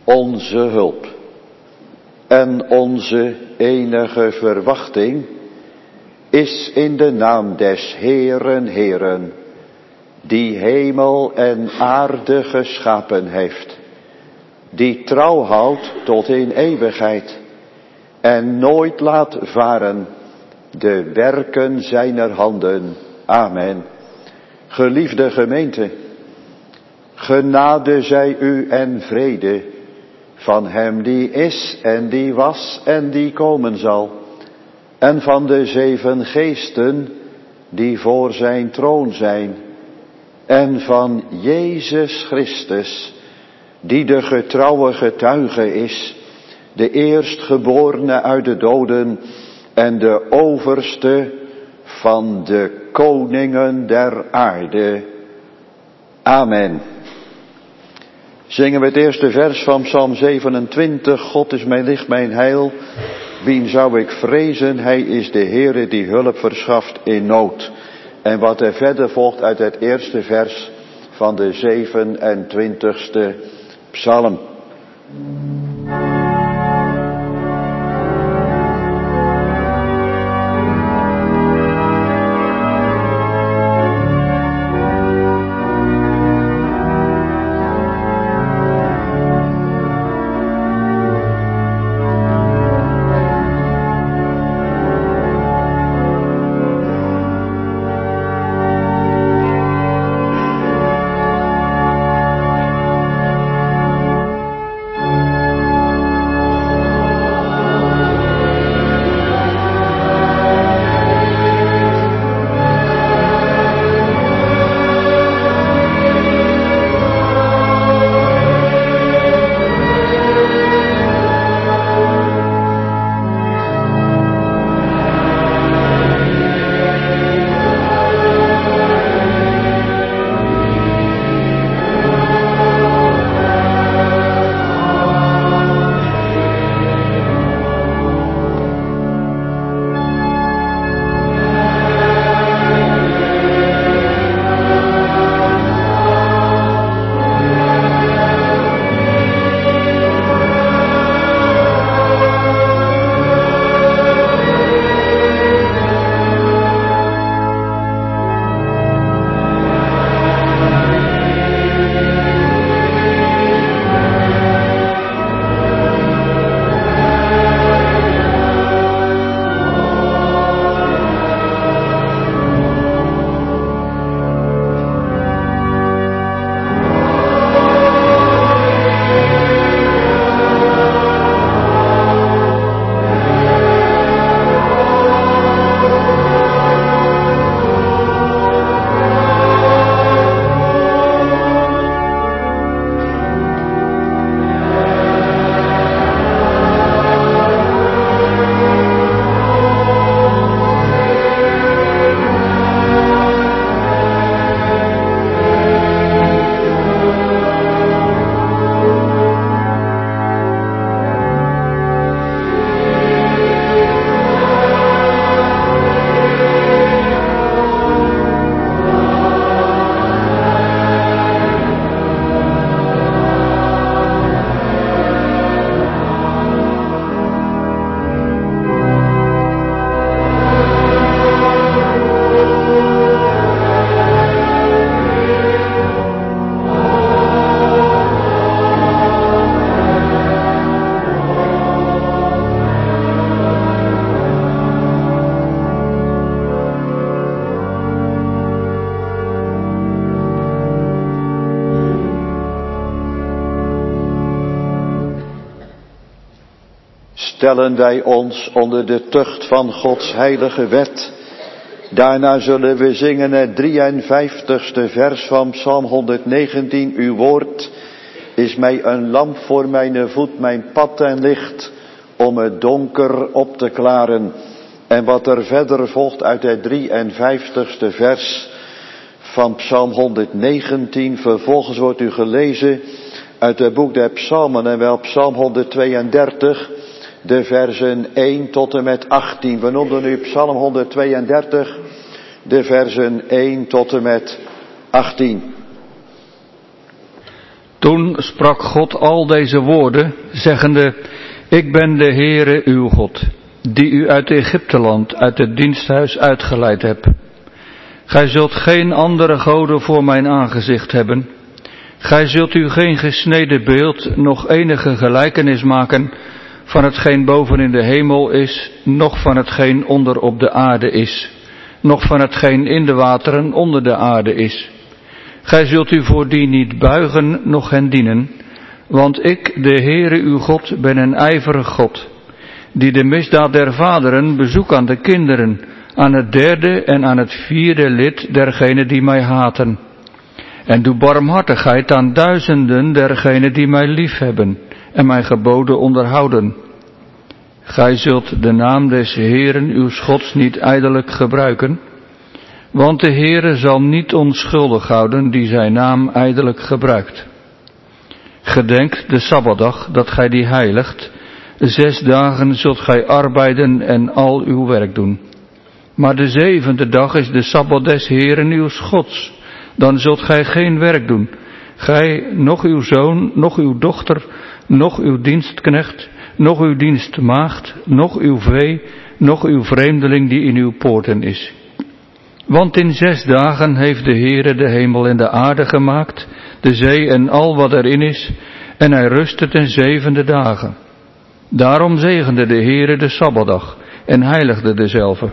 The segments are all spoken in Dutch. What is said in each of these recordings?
onze hulp en onze enige verwachting is in de naam des Heeren Heeren, die hemel en aarde geschapen heeft, die trouw houdt tot in eeuwigheid en nooit laat varen de werken zijner handen. Amen. Geliefde gemeente, genade zij u en vrede van hem die is en die was en die komen zal, en van de 7 geesten die voor zijn troon zijn, en van Jezus Christus, die de getrouwe getuige is, de eerstgeborene uit de doden en de overste van de koningen der aarde. Amen. Zingen we het eerste vers van Psalm 27. God is mijn licht, mijn heil. Wien zou ik vrezen? Hij is de Heere die hulp verschaft in nood. En wat er verder volgt uit het eerste vers van de 27e psalm. Stellen wij ons onder de tucht van Gods heilige wet. Daarna zullen we zingen het 53ste vers van Psalm 119. Uw woord is mij een lamp voor mijn voet, mijn pad en licht, om het donker op te klaren. En wat er verder volgt uit het 53ste vers van Psalm 119. Vervolgens wordt u gelezen uit het boek der Psalmen en wel Psalm 132, de versen 1 tot en met 18. We noemden nu Psalm 132, de versen 1 tot en met 18. Toen sprak God al deze woorden, zeggende: Ik ben de Heere uw God, die u uit Egypteland, uit het diensthuis uitgeleid heb. Gij zult geen andere goden voor mijn aangezicht hebben. Gij zult u geen gesneden beeld, noch enige gelijkenis maken van hetgeen boven in de hemel is, noch van hetgeen onder op de aarde is, noch van hetgeen in de wateren onder de aarde is. Gij zult u voor die niet buigen, noch hen dienen, want ik, de Heere uw God, ben een ijverig God, die de misdaad der vaderen bezoek aan de kinderen, aan het derde en aan het vierde lid dergenen die mij haten. En doe barmhartigheid aan duizenden dergenen die mij liefhebben en mijn geboden onderhouden. Gij zult de naam des Heeren uw Gods niet ijdelijk gebruiken, want de Heere zal niet onschuldig houden die zijn naam ijdelijk gebruikt. Gedenkt de Sabbatdag, dat gij die heiligt. 6 dagen zult gij arbeiden en al uw werk doen. Maar de 7e dag is de Sabbat des Heeren uw Gods. Dan zult gij geen werk doen. Gij, noch uw zoon, noch uw dochter, noch uw dienstknecht, noch uw dienstmaagd, noch uw vee, noch uw vreemdeling die in uw poorten is. Want in 6 dagen heeft de Heere de hemel en de aarde gemaakt, de zee en al wat erin is, en hij rustte ten 7e dagen. Daarom zegende de Heere de Sabbatdag en heiligde dezelve.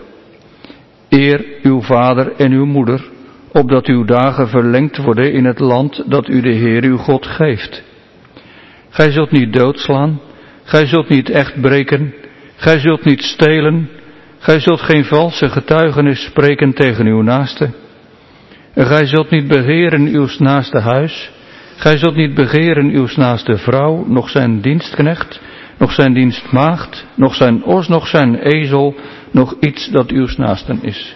Eer uw vader en uw moeder, opdat uw dagen verlengd worden in het land dat u de Heer uw God geeft. Gij zult niet doodslaan, gij zult niet echt breken, gij zult niet stelen, gij zult geen valse getuigenis spreken tegen uw naaste. Gij zult niet begeren uw naaste huis, gij zult niet begeren uw naaste vrouw, noch zijn dienstknecht, noch zijn dienstmaagd, noch zijn os, noch zijn ezel, noch iets dat uw naasten is.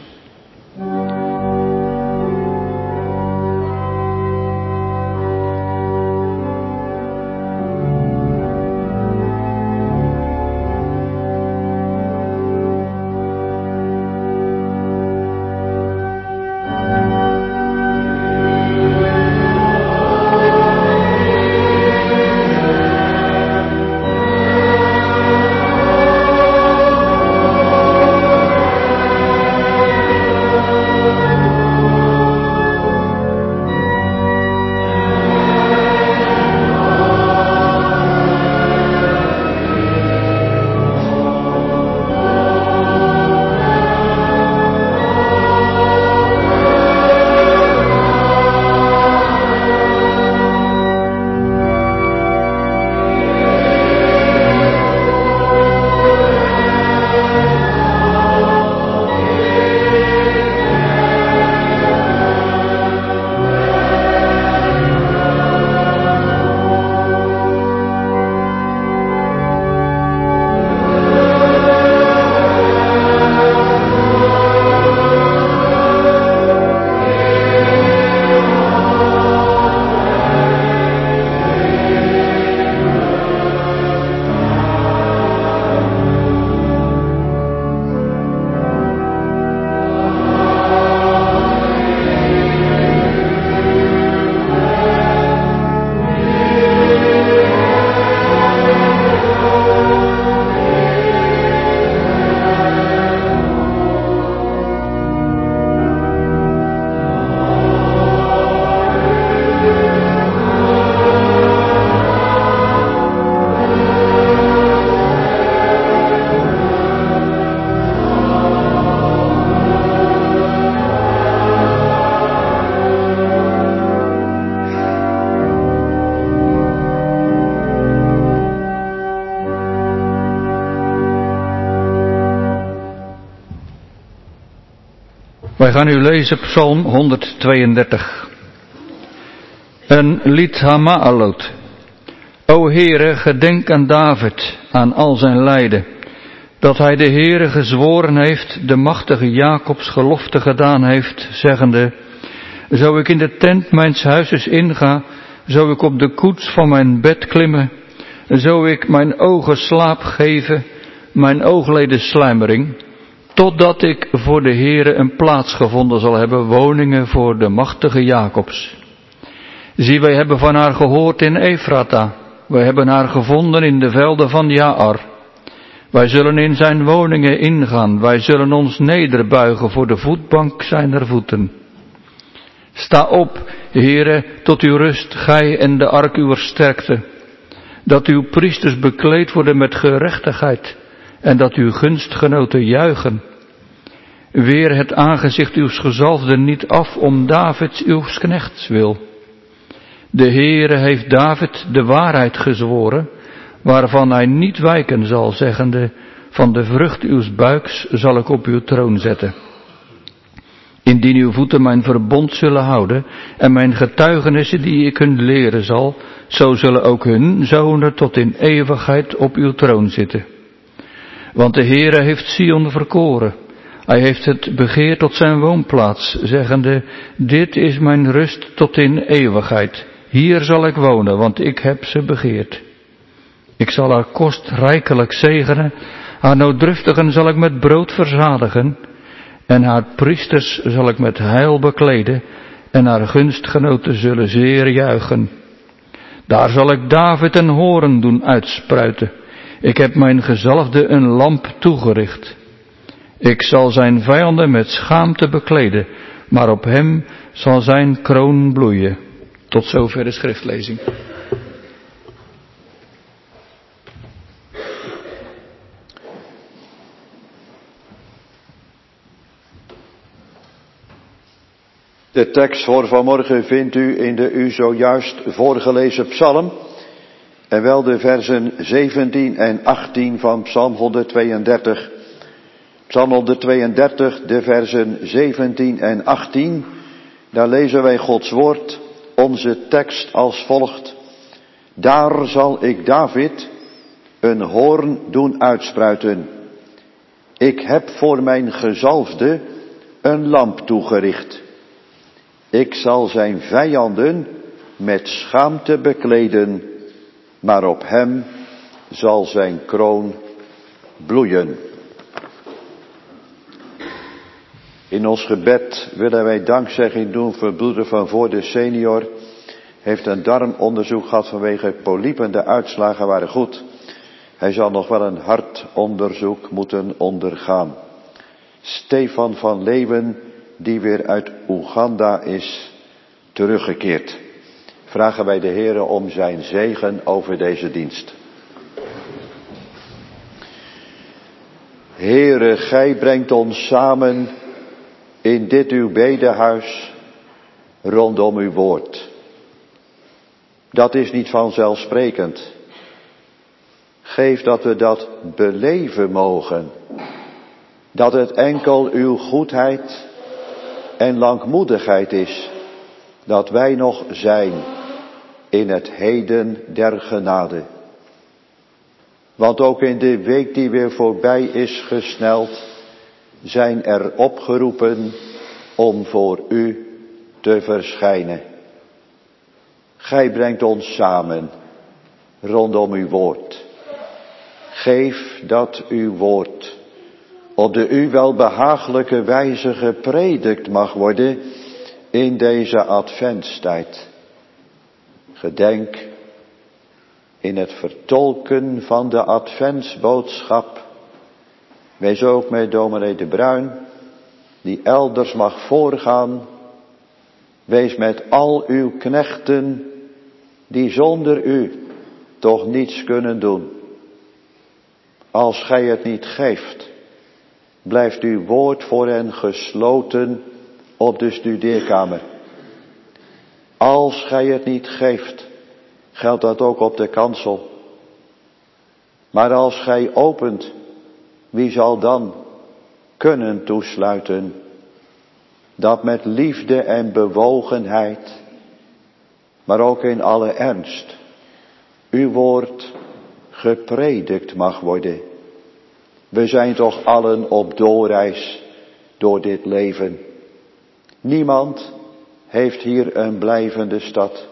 Wij gaan nu lezen Psalm 132. Een lied Hama'alot. O Heere, gedenk aan David, aan al zijn lijden, dat hij de Heere gezworen heeft, de machtige Jacobs gelofte gedaan heeft, zeggende: Zo ik in de tent mijns huizes inga, zo ik op de koets van mijn bed klimmen, zo ik mijn ogen slaap geven, mijn oogleden sluimering, totdat ik voor de Heere een plaats gevonden zal hebben, woningen voor de machtige Jacobs. Zie, wij hebben van haar gehoord in Efrata. Wij hebben haar gevonden in de velden van Jaar. Wij zullen in zijn woningen ingaan. Wij zullen ons nederbuigen voor de voetbank zijner voeten. Sta op, Heere, tot uw rust, gij en de ark uwer sterkte. Dat uw priesters bekleed worden met gerechtigheid en dat uw gunstgenoten juichen. Weer het aangezicht uws gezalfden niet af om Davids uws knechts wil. De Heere heeft David de waarheid gezworen, waarvan hij niet wijken zal, zeggende, van de vrucht uws buiks zal ik op uw troon zetten. Indien uw voeten mijn verbond zullen houden en mijn getuigenissen die ik hun leren zal, zo zullen ook hun zonen tot in eeuwigheid op uw troon zitten. Want de Heere heeft Sion verkoren. Hij heeft het begeerd tot zijn woonplaats, zeggende, dit is mijn rust tot in eeuwigheid. Hier zal ik wonen, want ik heb ze begeerd. Ik zal haar kost rijkelijk zegenen, haar nooddruftigen zal ik met brood verzadigen, en haar priesters zal ik met heil bekleden, en haar gunstgenoten zullen zeer juichen. Daar zal ik David een hoorn doen uitspruiten. Ik heb mijn gezalfde een lamp toegericht. Ik zal zijn vijanden met schaamte bekleden, maar op hem zal zijn kroon bloeien. Tot zover de schriftlezing. De tekst voor vanmorgen vindt u in de u zojuist voorgelezen psalm, en wel de versen 17 en 18 van psalm 132. Psalm 132, de versen 17 en 18, daar lezen wij Gods woord, onze tekst als volgt. Daar zal ik David een hoorn doen uitspruiten. Ik heb voor mijn gezalfde een lamp toegericht. Ik zal zijn vijanden met schaamte bekleden, maar op hem zal zijn kroon bloeien. In ons gebed willen wij dankzegging doen voor broeder Van Voorde senior. Heeft een darmonderzoek gehad vanwege polypen. De uitslagen waren goed. Hij zal nog wel een hartonderzoek moeten ondergaan. Stefan van Leeuwen, die weer uit Oeganda is teruggekeerd. Vragen wij de Heere om zijn zegen over deze dienst. Heere, gij brengt ons samen in dit uw bedehuis rondom uw woord. Dat is niet vanzelfsprekend. Geef dat we dat beleven mogen. Dat het enkel uw goedheid en langmoedigheid is dat wij nog zijn in het heden der genade. Want ook in de week die weer voorbij is gesneld, zijn er opgeroepen om voor u te verschijnen. Gij brengt ons samen rondom uw woord. Geef dat uw woord op de u wel behagelijke wijze gepredikt mag worden in deze adventstijd. Gedenk in het vertolken van de adventsboodschap. Wees ook met dominee De Bruin, die elders mag voorgaan. Wees met al uw knechten, die zonder u toch niets kunnen doen. Als gij het niet geeft, blijft uw woord voor hen gesloten op de studeerkamer. Als gij het niet geeft, geldt dat ook op de kansel. Maar als gij opent, wie zal dan kunnen toesluiten? Dat met liefde en bewogenheid, maar ook in alle ernst, uw woord gepredikt mag worden. We zijn toch allen op doorreis door dit leven. Niemand heeft hier een blijvende stad.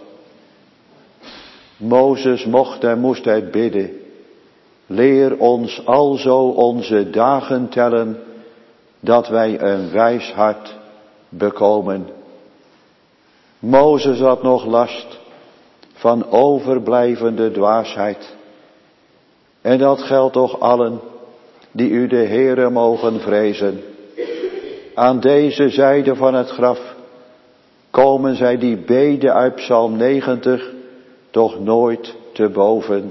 Mozes mocht en moest het bidden. Leer ons alzo onze dagen tellen, dat wij een wijs hart bekomen. Mozes had nog last van overblijvende dwaasheid. En dat geldt toch allen die u de Heere mogen vrezen. Aan deze zijde van het graf komen zij die bede uit Psalm 90 toch nooit te boven.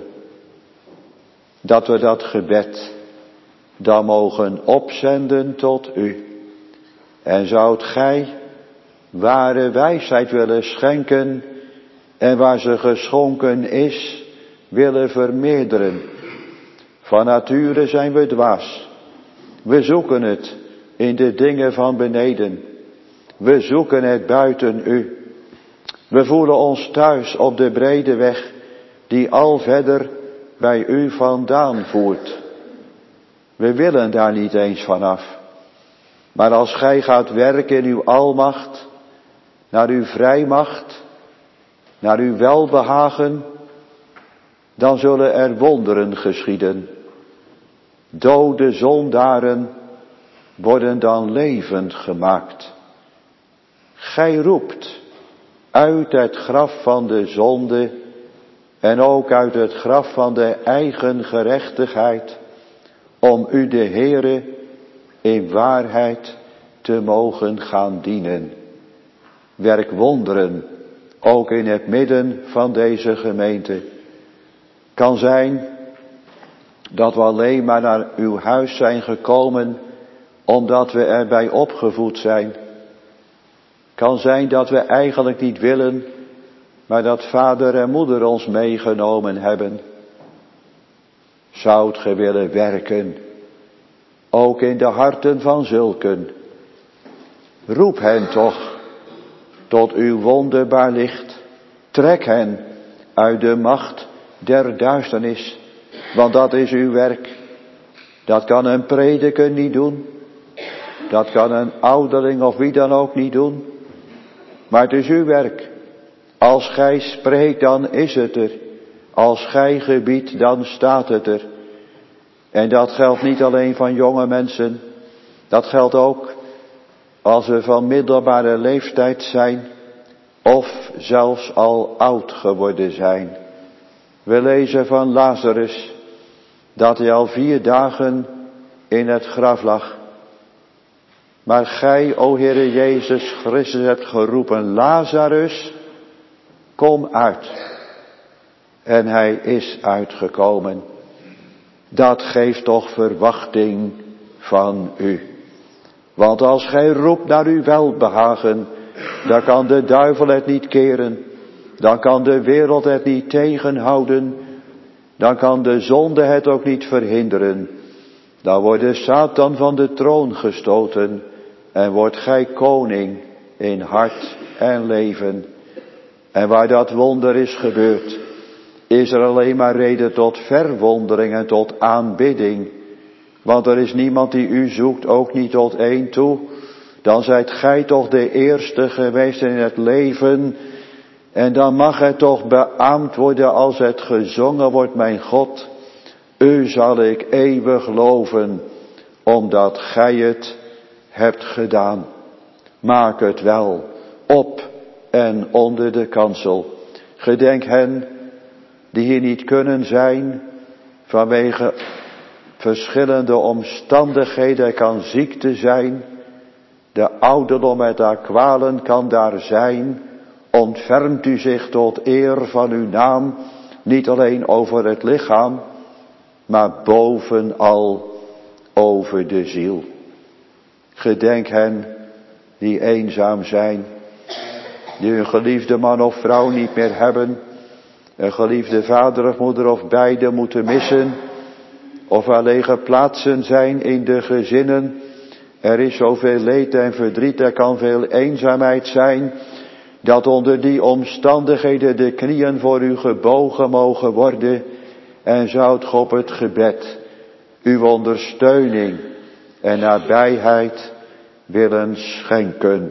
Dat we dat gebed dan mogen opzenden tot u. En zoudt gij ware wijsheid willen schenken en waar ze geschonken is willen vermeerderen. Van nature zijn we dwaas. We zoeken het in de dingen van beneden. We zoeken het buiten u. We voelen ons thuis op de brede weg die al verder bij u vandaan voert. We willen daar niet eens vanaf. Maar als gij gaat werken in uw almacht, naar uw vrijmacht, naar uw welbehagen, dan zullen er wonderen geschieden. Dode zondaren worden dan levend gemaakt. Gij roept uit het graf van de zonde en ook uit het graf van de eigen gerechtigheid, om u de Heere in waarheid te mogen gaan dienen. Werk wonderen, ook in het midden van deze gemeente. Kan zijn dat we alleen maar naar uw huis zijn gekomen omdat we erbij opgevoed zijn. Kan zijn dat we eigenlijk niet willen, maar dat vader en moeder ons meegenomen hebben. Zoudt ge willen werken, ook in de harten van zulken. Roep hen toch tot uw wonderbaar licht. Trek hen uit de macht der duisternis, want dat is uw werk. Dat kan een prediker niet doen. Dat kan een ouderling of wie dan ook niet doen. Maar het is uw werk. Als gij spreekt, dan is het er. Als gij gebiedt, dan staat het er. En dat geldt niet alleen van jonge mensen. Dat geldt ook als we van middelbare leeftijd zijn. Of zelfs al oud geworden zijn. We lezen van Lazarus dat hij al 4 dagen in het graf lag. Maar gij, o Heere Jezus Christus, hebt geroepen, Lazarus, kom uit. En hij is uitgekomen. Dat geeft toch verwachting van u. Want als gij roept naar uw welbehagen, dan kan de duivel het niet keren. Dan kan de wereld het niet tegenhouden. Dan kan de zonde het ook niet verhinderen. Dan wordt de Satan van de troon gestoten. En wordt gij koning in hart en leven. En waar dat wonder is gebeurd, is er alleen maar reden tot verwondering en tot aanbidding. Want er is niemand die u zoekt, ook niet tot één toe. Dan zijt gij toch de eerste geweest in het leven. En dan mag het toch beaamd worden als het gezongen wordt, mijn God. U zal ik eeuwig loven, omdat gij het hebt gedaan. Maak het wel op en onder de kansel. Gedenk hen die hier niet kunnen zijn vanwege verschillende omstandigheden. Er kan ziekte zijn. De ouderdom met haar kwalen kan daar zijn. Ontfermt u zich tot eer van uw naam. Niet alleen over het lichaam, maar bovenal over de ziel. Gedenk hen die eenzaam zijn. Die hun geliefde man of vrouw niet meer hebben. Een geliefde vader of moeder of beide moeten missen. Of er lege plaatsen zijn in de gezinnen. Er is zoveel leed en verdriet, er kan veel eenzaamheid zijn. Dat onder die omstandigheden de knieën voor u gebogen mogen worden. En zoudt God het gebed, uw ondersteuning en nabijheid willen schenken.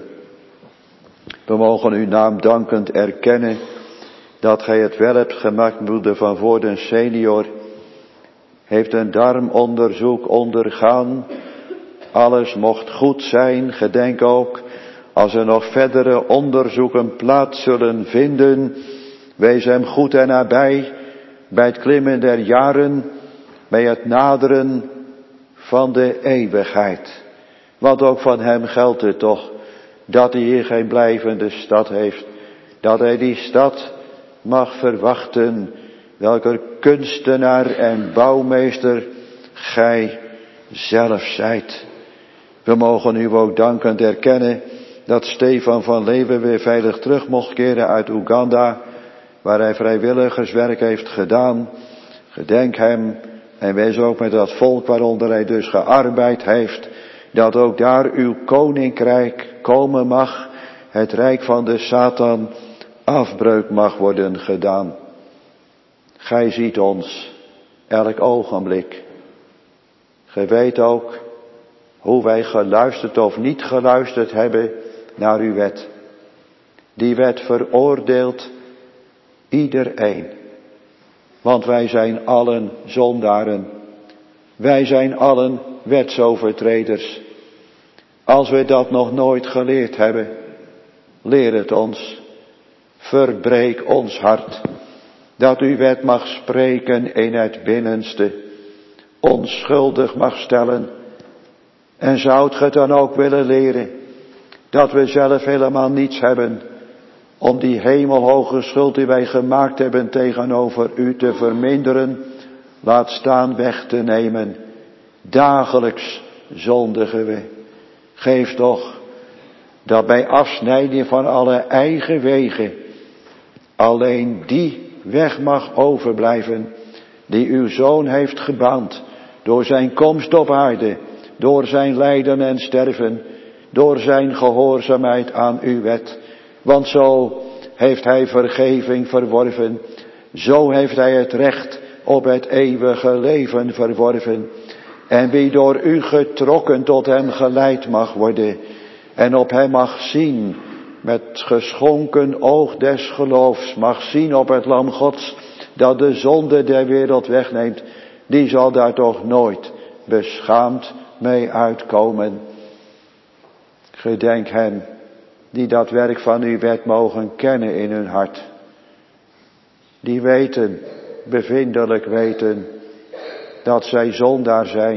We mogen uw naam dankend erkennen dat gij het wel hebt gemaakt. Moeder van Voorden senior heeft een darmonderzoek ondergaan. Alles mocht goed zijn. Gedenk ook als er nog verdere onderzoeken plaats zullen vinden, wees hem goed en nabij bij het klimmen der jaren, bij het naderen van de eeuwigheid. Want ook van hem geldt het toch, dat hij hier geen blijvende stad heeft, dat hij die stad mag verwachten, welker kunstenaar en bouwmeester gij zelf zijt. We mogen u ook dankend erkennen dat Stefan van Leeuwen weer veilig terug mocht keren uit Oeganda, waar hij vrijwilligerswerk heeft gedaan. Gedenk hem en wees ook met dat volk waaronder hij dus gearbeid heeft, dat ook daar uw koninkrijk komen mag, het rijk van de Satan afbreuk mag worden gedaan. Gij ziet ons elk ogenblik. Gij weet ook hoe wij geluisterd of niet geluisterd hebben naar uw wet. Die wet veroordeelt iedereen. Want wij zijn allen zondaren. Wij zijn allen wetsovertreders. Als we dat nog nooit geleerd hebben, leer het ons. Verbreek ons hart, dat uw wet mag spreken in het binnenste, ons schuldig mag stellen. En zoudt ge dan ook willen leren, dat we zelf helemaal niets hebben, om die hemelhoge schuld die wij gemaakt hebben tegenover u te verminderen, laat staan weg te nemen. Dagelijks zondigen we. Geef toch dat bij afsnijding van alle eigen wegen alleen die weg mag overblijven die uw Zoon heeft gebaand door zijn komst op aarde, door zijn lijden en sterven, door zijn gehoorzaamheid aan uw wet. Want zo heeft hij vergeving verworven, zo heeft hij het recht op het eeuwige leven verworven. En wie door u getrokken tot hem geleid mag worden en op hem mag zien, met geschonken oog des geloofs mag zien op het lam Gods, dat de zonde der wereld wegneemt, die zal daar toch nooit beschaamd mee uitkomen. Gedenk hen die dat werk van uw wet mogen kennen in hun hart. Die weten, bevindelijk weten, dat zij zondaar zijn.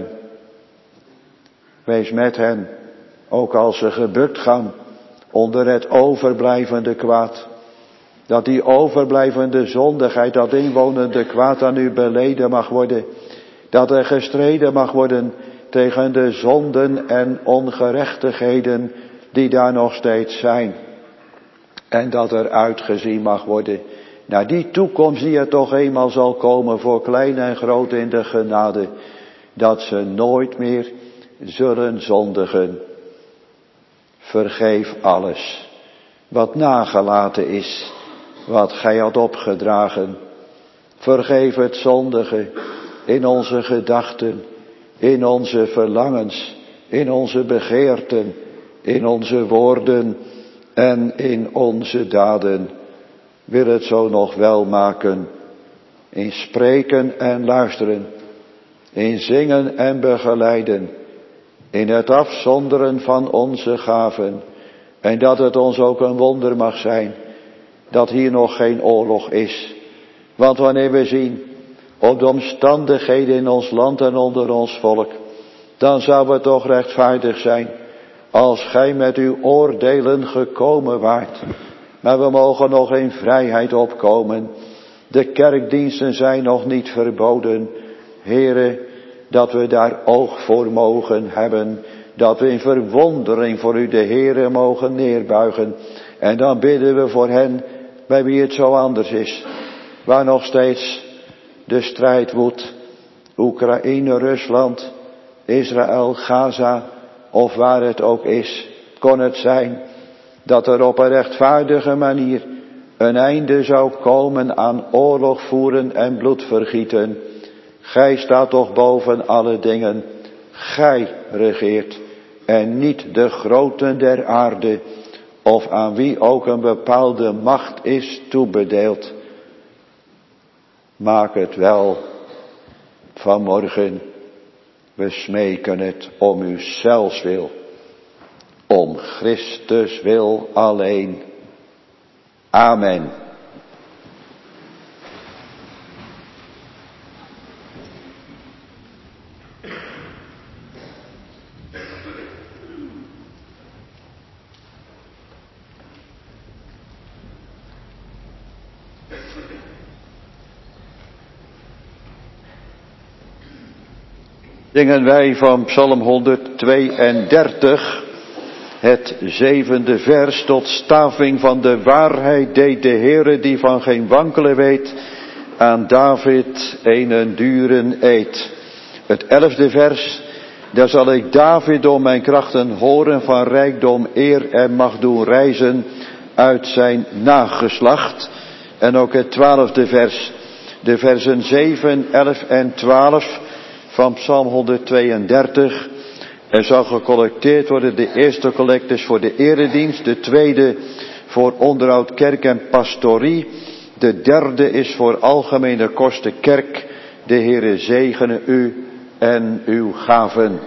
Wees met hen, ook als ze gebukt gaan onder het overblijvende kwaad. Dat die overblijvende zondigheid, dat inwonende kwaad aan u beleden mag worden. Dat er gestreden mag worden tegen de zonden en ongerechtigheden die daar nog steeds zijn. En dat er uitgezien mag worden naar die toekomst die er toch eenmaal zal komen voor klein en groot in de genade. Dat ze nooit meer zullen zondigen. Vergeef alles wat nagelaten is, wat gij had opgedragen. Vergeef het zondige in onze gedachten, in onze verlangens, in onze begeerten, in onze woorden en in onze daden. Wil het zo nog wel maken, in spreken en luisteren, in zingen en begeleiden, in het afzonderen van onze gaven. En dat het ons ook een wonder mag zijn, dat hier nog geen oorlog is. Want wanneer we zien op de omstandigheden in ons land en onder ons volk, dan zou het toch rechtvaardig zijn als gij met uw oordelen gekomen waart. Maar we mogen nog in vrijheid opkomen. De kerkdiensten zijn nog niet verboden. Heere, dat we daar oog voor mogen hebben. Dat we in verwondering voor u de Heere mogen neerbuigen. En dan bidden we voor hen bij wie het zo anders is. Waar nog steeds de strijd woedt. Oekraïne, Rusland, Israël, Gaza of waar het ook is. Kon het zijn dat er op een rechtvaardige manier een einde zou komen aan oorlog voeren en bloedvergieten. Gij staat toch boven alle dingen. Gij regeert en niet de groten der aarde of aan wie ook een bepaalde macht is toebedeeld. Maak het wel vanmorgen. We smeken het om uw zelfs wil. om Christus wil alleen. Amen. Zingen wij van Psalm 132, het 7e vers, tot staving van de waarheid deed de Heere, die van geen wankelen weet, aan David een duren eed. Het 11e vers, daar zal ik David om mijn krachten horen, van rijkdom, eer en macht doen reizen uit zijn nageslacht. En ook het 12e vers, de versen 7, 11 en 12 van Psalm 132. Er zal gecollecteerd worden, de eerste collecte is voor de eredienst, de tweede voor onderhoud kerk en pastorie, de derde is voor algemene kosten kerk. De Heere zegene u en uw gaven.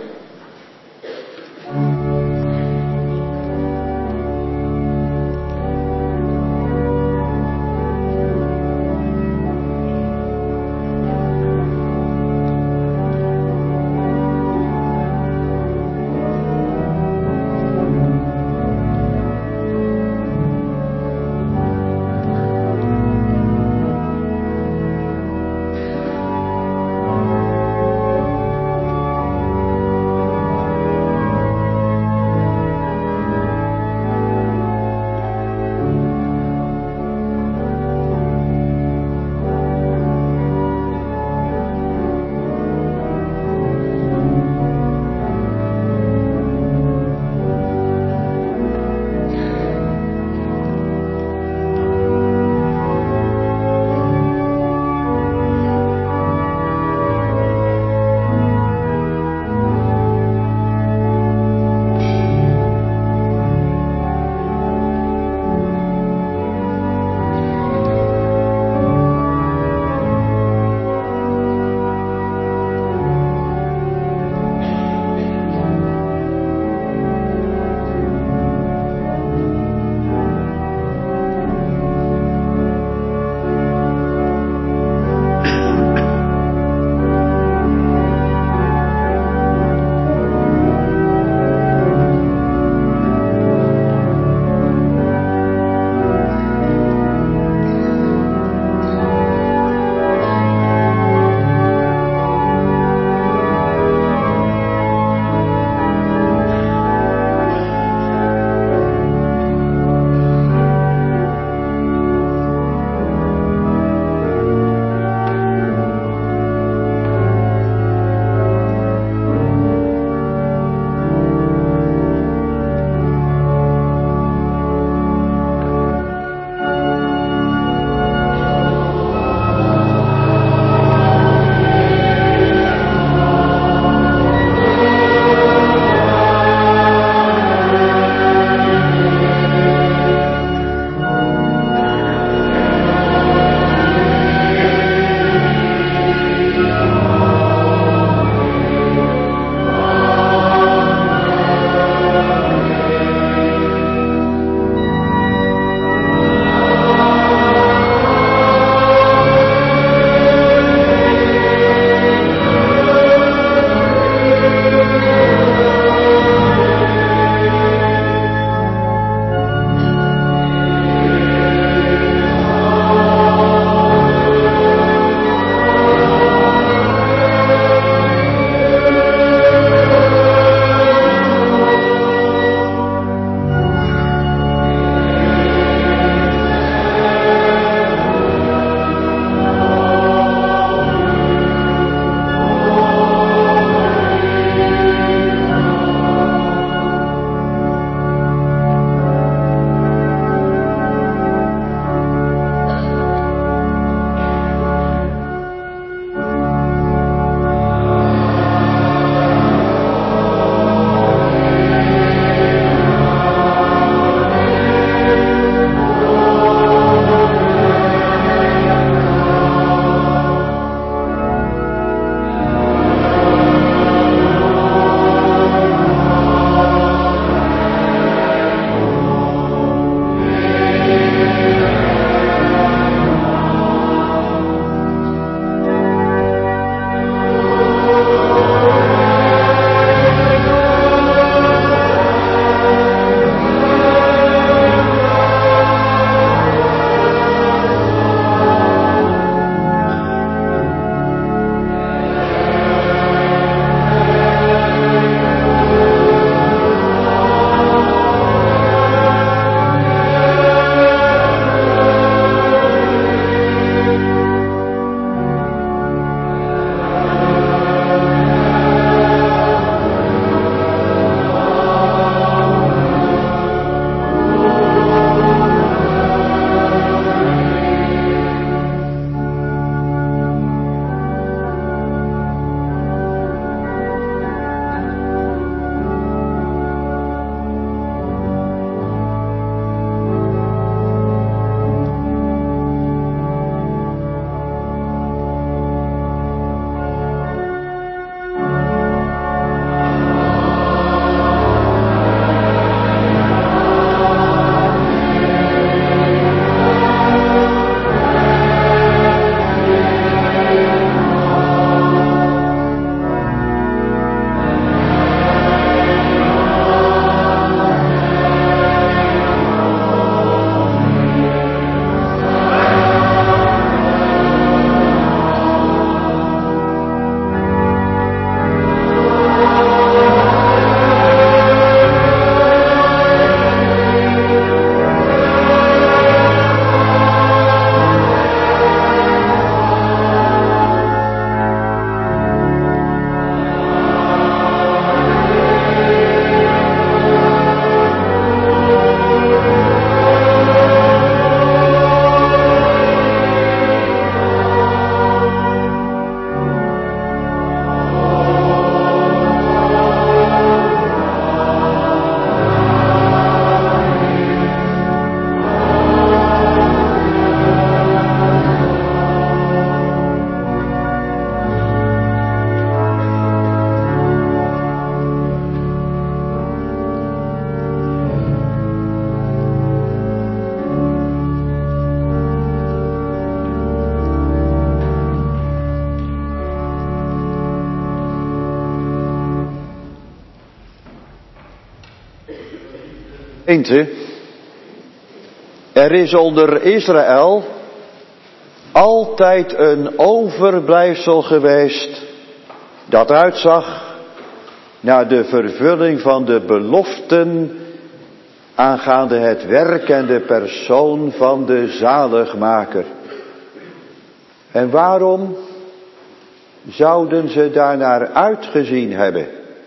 Er is onder Israël altijd een overblijfsel geweest dat uitzag naar de vervulling van de beloften aangaande het werk en de persoon van de zaligmaker. En waarom zouden ze daarnaar uitgezien hebben?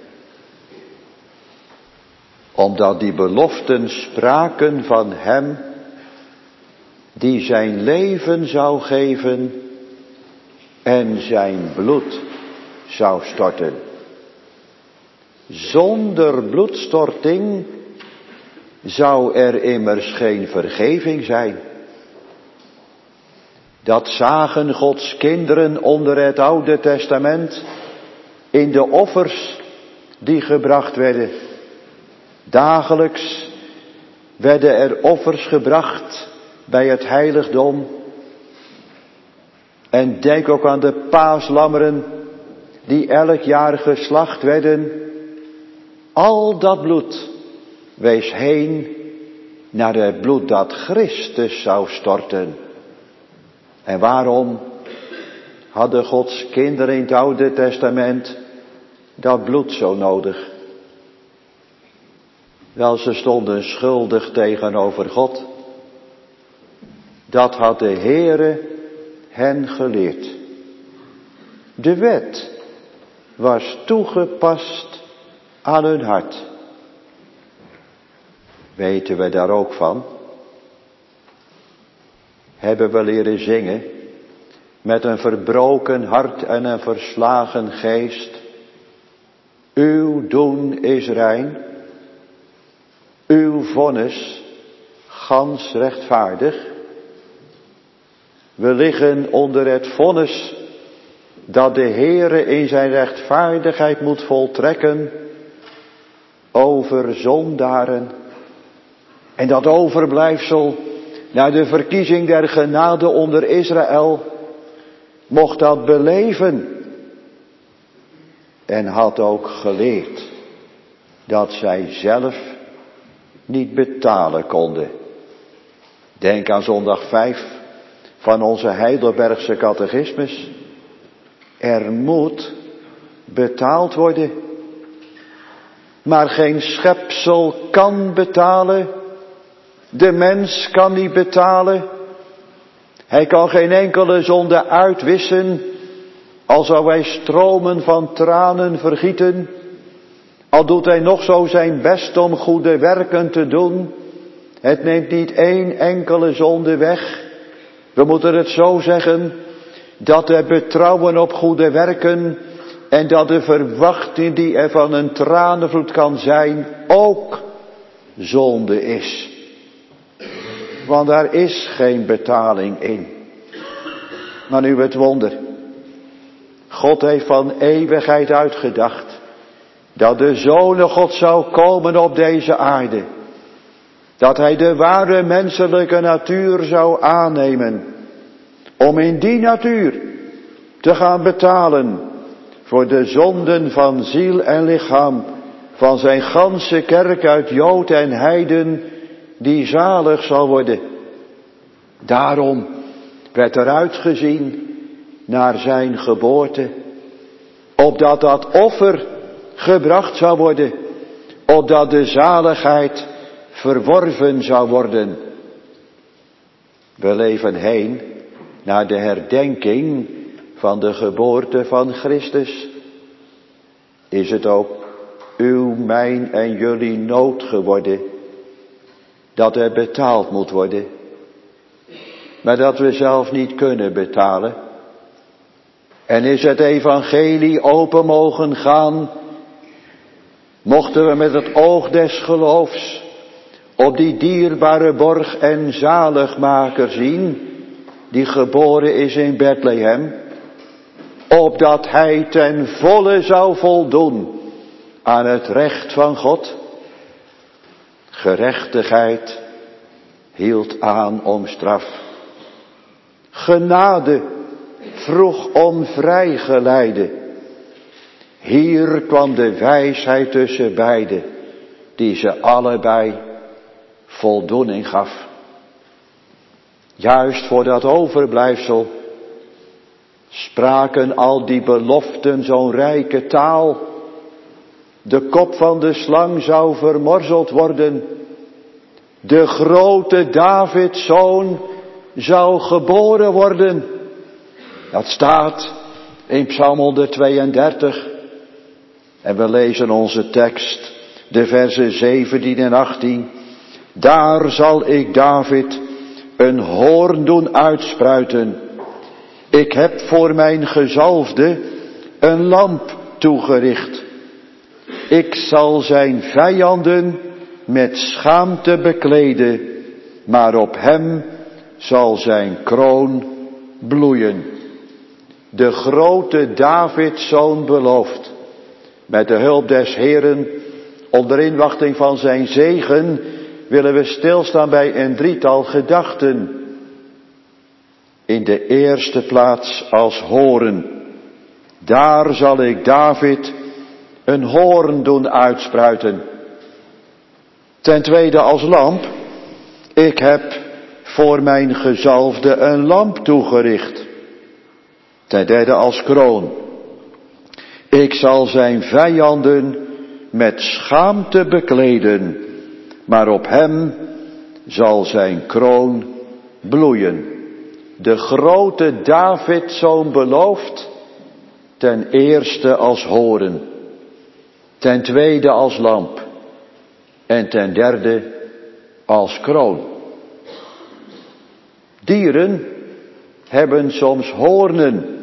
Omdat die beloften spraken van hem die zijn leven zou geven en zijn bloed zou storten. Zonder bloedstorting zou er immers geen vergeving zijn. Dat zagen Gods kinderen onder het Oude Testament in de offers die gebracht werden. Dagelijks werden er offers gebracht bij het heiligdom. En denk ook aan de paaslammeren die elk jaar geslacht werden. Al dat bloed wees heen naar het bloed dat Christus zou storten. En waarom hadden Gods kinderen in het Oude Testament dat bloed zo nodig? Wel, ze stonden schuldig tegenover God. Dat had de Heere hen geleerd. De wet was toegepast aan hun hart. Weten we daar ook van? Hebben we leren zingen met een verbroken hart en een verslagen geest. Uw doen is rein, uw vonnis gans rechtvaardig. We liggen onder het vonnis dat de Heere in zijn rechtvaardigheid moet voltrekken over zondaren. En dat overblijfsel naar de verkiezing der genade onder Israël mocht dat beleven. En had ook geleerd dat zij zelf niet betalen konden. Denk aan zondag 5 van onze Heidelbergse catechismus. Er moet betaald worden. Maar geen schepsel kan betalen. De mens kan niet betalen. Hij kan geen enkele zonde uitwissen. Al zou hij stromen van tranen vergieten. Al doet hij nog zo zijn best om goede werken te doen. Het neemt niet één enkele zonde weg. We moeten het zo zeggen, dat het betrouwen op goede werken en dat de verwachting die er van een tranenvloed kan zijn, ook zonde is. Want daar is geen betaling in. Maar nu het wonder. God heeft van eeuwigheid uitgedacht dat de Zoon God zou komen op deze aarde. Dat hij de ware menselijke natuur zou aannemen. Om in die natuur te gaan betalen voor de zonden van ziel en lichaam. Van zijn ganse kerk uit Jood en Heiden die zalig zal worden. Daarom werd er uitgezien naar zijn geboorte. Opdat dat offer gebracht zou worden. Opdat de zaligheid verworven zou worden. We leven heen naar de herdenking van de geboorte van Christus. Is het ook uw, mijn en jullie nood geworden dat er betaald moet worden, maar dat we zelf niet kunnen betalen? En is het evangelie open mogen gaan, mochten we met het oog des geloofs op die dierbare borg en zaligmaker zien, die geboren is in Bethlehem, opdat hij ten volle zou voldoen aan het recht van God. Gerechtigheid hield aan om straf. Genade vroeg om vrijgeleide. Hier kwam de wijsheid tussen beiden, die ze allebei voldoening gaf. Juist voor dat overblijfsel spraken al die beloften zo'n rijke taal. De kop van de slang zou vermorzeld worden. De grote Davids zoon zou geboren worden. Dat staat in Psalm 132. En we lezen onze tekst, de versen 17 en 18. Daar zal ik David een hoorn doen uitspruiten. Ik heb voor mijn gezalfde een lamp toegericht. Ik zal zijn vijanden met schaamte bekleden, maar op hem zal zijn kroon bloeien. De grote Davidszoon belooft, met de hulp des Heeren, onder inwachting van zijn zegen, willen we stilstaan bij een drietal gedachten. In de eerste plaats als hoorn. Daar zal ik David een hoorn doen uitspruiten. Ten tweede als lamp. Ik heb voor mijn gezalfde een lamp toegericht. Ten derde als kroon. Ik zal zijn vijanden met schaamte bekleden, maar op hem zal zijn kroon bloeien. De grote Davidszoon belooft, ten eerste als hoorn, ten tweede als lamp en ten derde als kroon. Dieren hebben soms hoornen.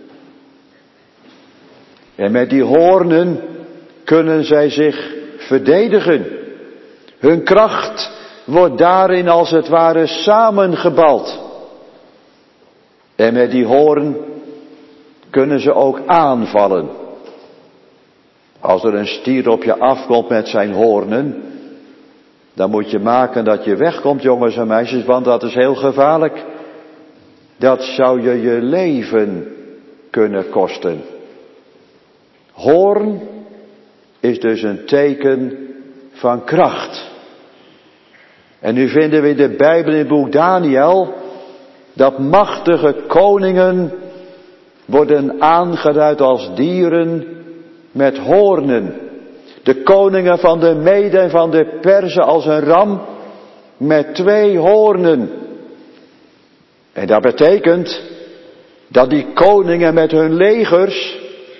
En met die hoornen kunnen zij zich verdedigen. Hun kracht wordt daarin als het ware samengebald. En met die hoorn kunnen ze ook aanvallen. Als er een stier op je afkomt met zijn hoornen, dan moet je maken dat je wegkomt, jongens en meisjes, want dat is heel gevaarlijk. Dat zou je je leven kunnen kosten. Hoorn is dus een teken van kracht. En nu vinden we in de Bijbel in het boek Daniel dat machtige koningen worden aangeduid als dieren met hoornen. De koningen van de Meden en van de Perzen als een ram met 2 hoornen. En dat betekent dat die koningen met hun legers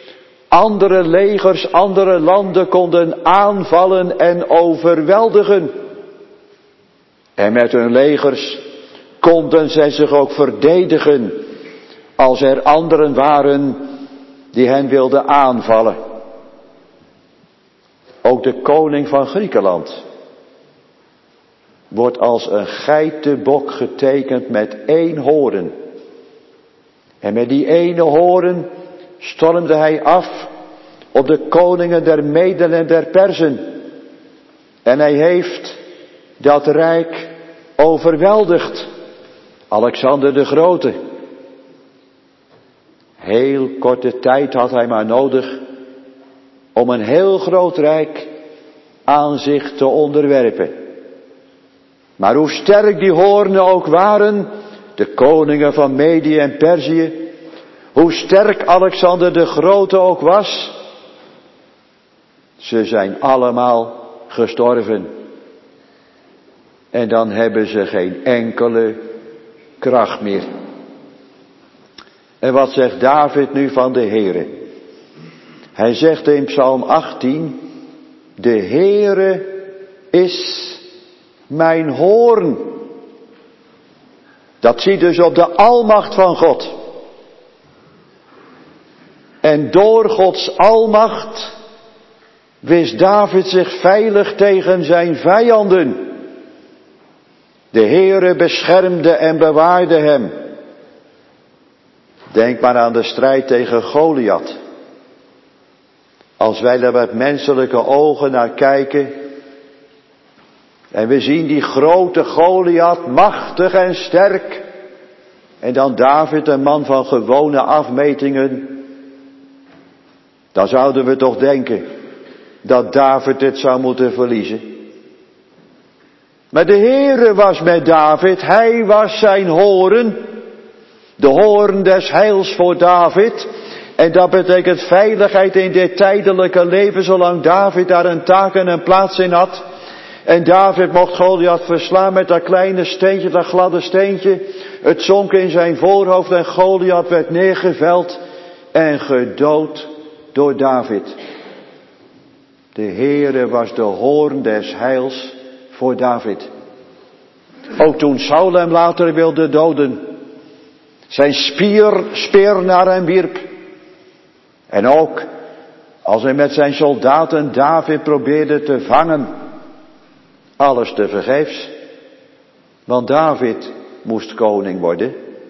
andere landen konden aanvallen en overweldigen. En met hun legers konden zij zich ook verdedigen als er anderen waren die hen wilden aanvallen. Ook de koning van Griekenland wordt als een geitenbok getekend met 1 hoorn. En met die ene hoorn stormde hij af op de koningen der Meden en der Perzen. En hij heeft dat rijk overweldigd. Alexander de Grote. Heel korte tijd had hij maar nodig om een heel groot rijk aan zich te onderwerpen. Maar hoe sterk die hoornen ook waren, de koningen van Medië en Perzië, hoe sterk Alexander de Grote ook was, ze zijn allemaal gestorven. En dan hebben ze geen enkele kracht meer. En wat zegt David nu van de Heere? Hij zegt in Psalm 18, de Heere is mijn hoorn. Dat ziet dus op de almacht van God. En door Gods almacht wist David zich veilig tegen zijn vijanden. De Heere beschermde en bewaarde hem. Denk maar aan de strijd tegen Goliath. Als wij daar met menselijke ogen naar kijken en we zien die grote Goliath, machtig en sterk, en dan David, een man van gewone afmetingen, dan zouden we toch denken dat David dit zou moeten verliezen. Maar de Heere was met David, hij was zijn hoorn, de hoorn des heils voor David. En dat betekent veiligheid in dit tijdelijke leven, zolang David daar een taak en een plaats in had. En David mocht Goliath verslaan met dat kleine steentje, dat gladde steentje. Het zonk in zijn voorhoofd en Goliath werd neergeveld en gedood door David. De Heere was de hoorn des heils voor David. Ook toen Saul hem later wilde doden, zijn speer naar hem wierp. En ook als hij met zijn soldaten David probeerde te vangen, alles tevergeefs. Want David moest koning worden.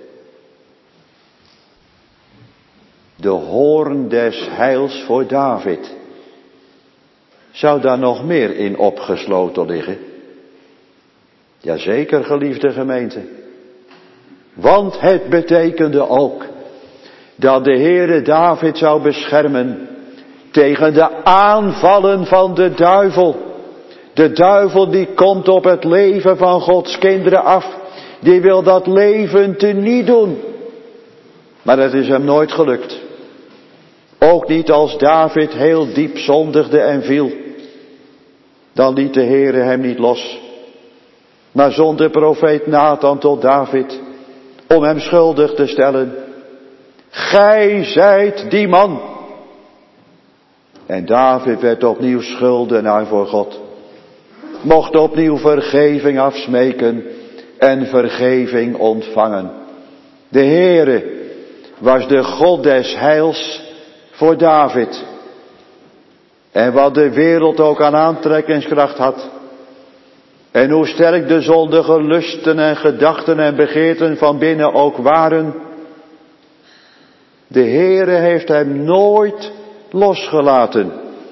De hoorn des heils voor David. Zou daar nog meer in opgesloten liggen? Jazeker, geliefde gemeente. Want het betekende ook dat de Heere David zou beschermen tegen de aanvallen van de duivel. De duivel die komt op het leven van Gods kinderen af. Die wil dat leven teniet doen. Maar het is hem nooit gelukt. Ook niet als David heel diep zondigde en viel. Dan liet de Heere hem niet los. Maar zond de profeet Nathan tot David om hem schuldig te stellen. Gij zijt die man. En David werd opnieuw schuldenaar voor God. Mocht opnieuw vergeving afsmeken en vergeving ontvangen. De Heere was de God des heils voor David. En wat de wereld ook aan aantrekkingskracht had. En hoe sterk de zondige lusten en gedachten en begeerten van binnen ook waren. De Heere heeft hem nooit losgelaten.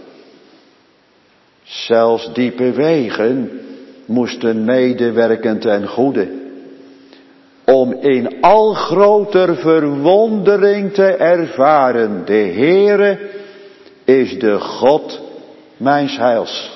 Zelfs diepe wegen moesten medewerken ten goede. Om in al groter verwondering te ervaren. De Heere is de God mijns heils.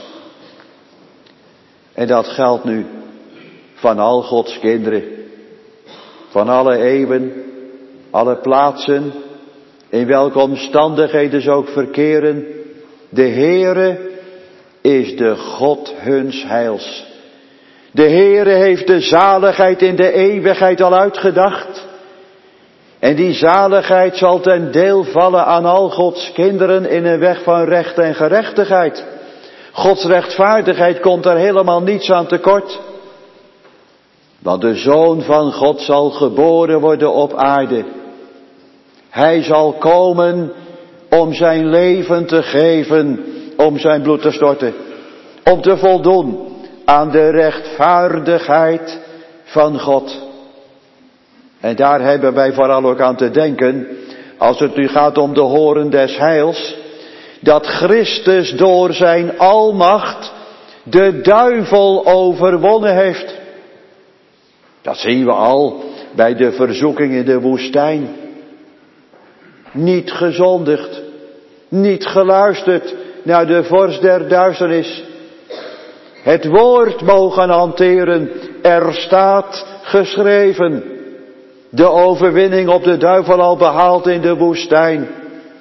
En dat geldt nu van al Gods kinderen. Van alle eeuwen, alle plaatsen, in welke omstandigheden ze ook verkeren. De Heere is de God huns heils. De Heere heeft de zaligheid in de eeuwigheid al uitgedacht. En die zaligheid zal ten deel vallen aan al Gods kinderen in een weg van recht en gerechtigheid. Gods rechtvaardigheid komt er helemaal niets aan tekort. Want de Zoon van God zal geboren worden op aarde. Hij zal komen om zijn leven te geven, om zijn bloed te storten. Om te voldoen aan de rechtvaardigheid van God. En daar hebben wij vooral ook aan te denken, als het nu gaat om de hoorn des heils, dat Christus door zijn almacht de duivel overwonnen heeft. Dat zien we al bij de verzoeking in de woestijn. Niet gezondigd, niet geluisterd naar de vorst der duisternis. Het woord mogen hanteren, er staat geschreven. De overwinning op de duivel al behaald in de woestijn.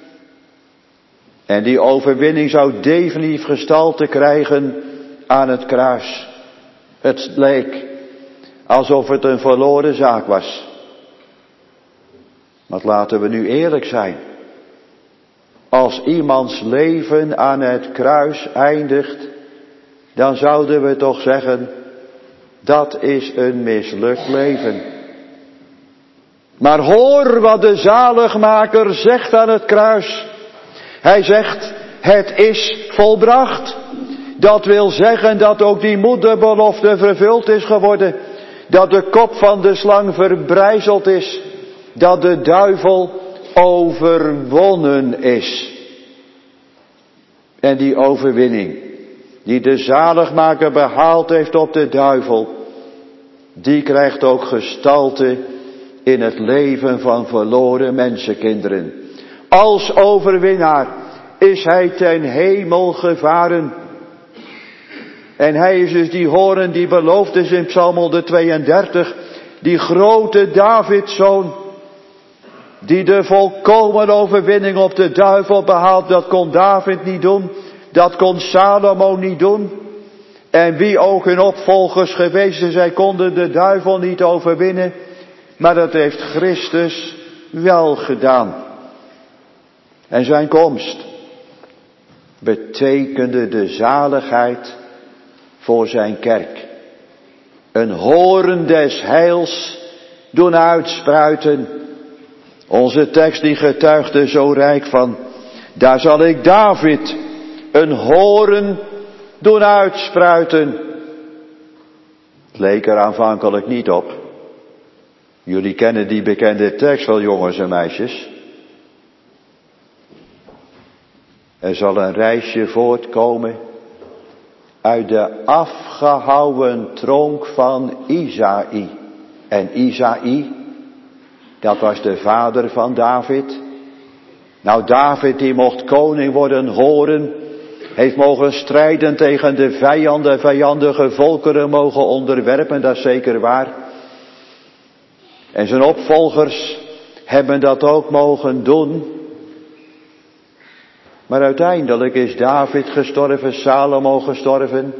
En die overwinning zou definitief gestalte krijgen aan het kruis. Het leek alsof het een verloren zaak was. Maar laten we nu eerlijk zijn. Als iemands leven aan het kruis eindigt, dan zouden we toch zeggen, dat is een mislukt leven. Maar hoor wat de zaligmaker zegt aan het kruis. Hij zegt, het is volbracht. Dat wil zeggen dat ook die moederbelofte vervuld is geworden. Dat de kop van de slang verbrijzeld is. Dat de duivel overwonnen is. En die overwinning, die de zaligmaker behaald heeft op de duivel, die krijgt ook gestalte in het leven van verloren mensenkinderen. Als overwinnaar is hij ten hemel gevaren. En hij is dus die hoorn die beloofd is in Psalm 132. Die grote Davidszoon. Die de volkomen overwinning op de duivel behaalt. Dat kon David niet doen. Dat kon Salomo niet doen. En wie ook hun opvolgers geweest zijn, zij konden de duivel niet overwinnen. Maar dat heeft Christus wel gedaan. En zijn komst betekende de zaligheid voor zijn kerk. Een hoorn des heils doen uitspruiten. Onze tekst die getuigt er zo rijk van. Daar zal ik David een hoorn doen uitspruiten. Het leek er aanvankelijk niet op. Jullie kennen die bekende tekst wel, jongens en meisjes. Er zal een reisje voortkomen uit de afgehouwen tronk van Isaïe. En Isaïe, dat was de vader van David. Nou, David die mocht koning worden, horen. Heeft mogen strijden tegen de vijanden, vijandige volkeren mogen onderwerpen, dat is zeker waar. En zijn opvolgers hebben dat ook mogen doen. Maar uiteindelijk is David gestorven, Salomo gestorven.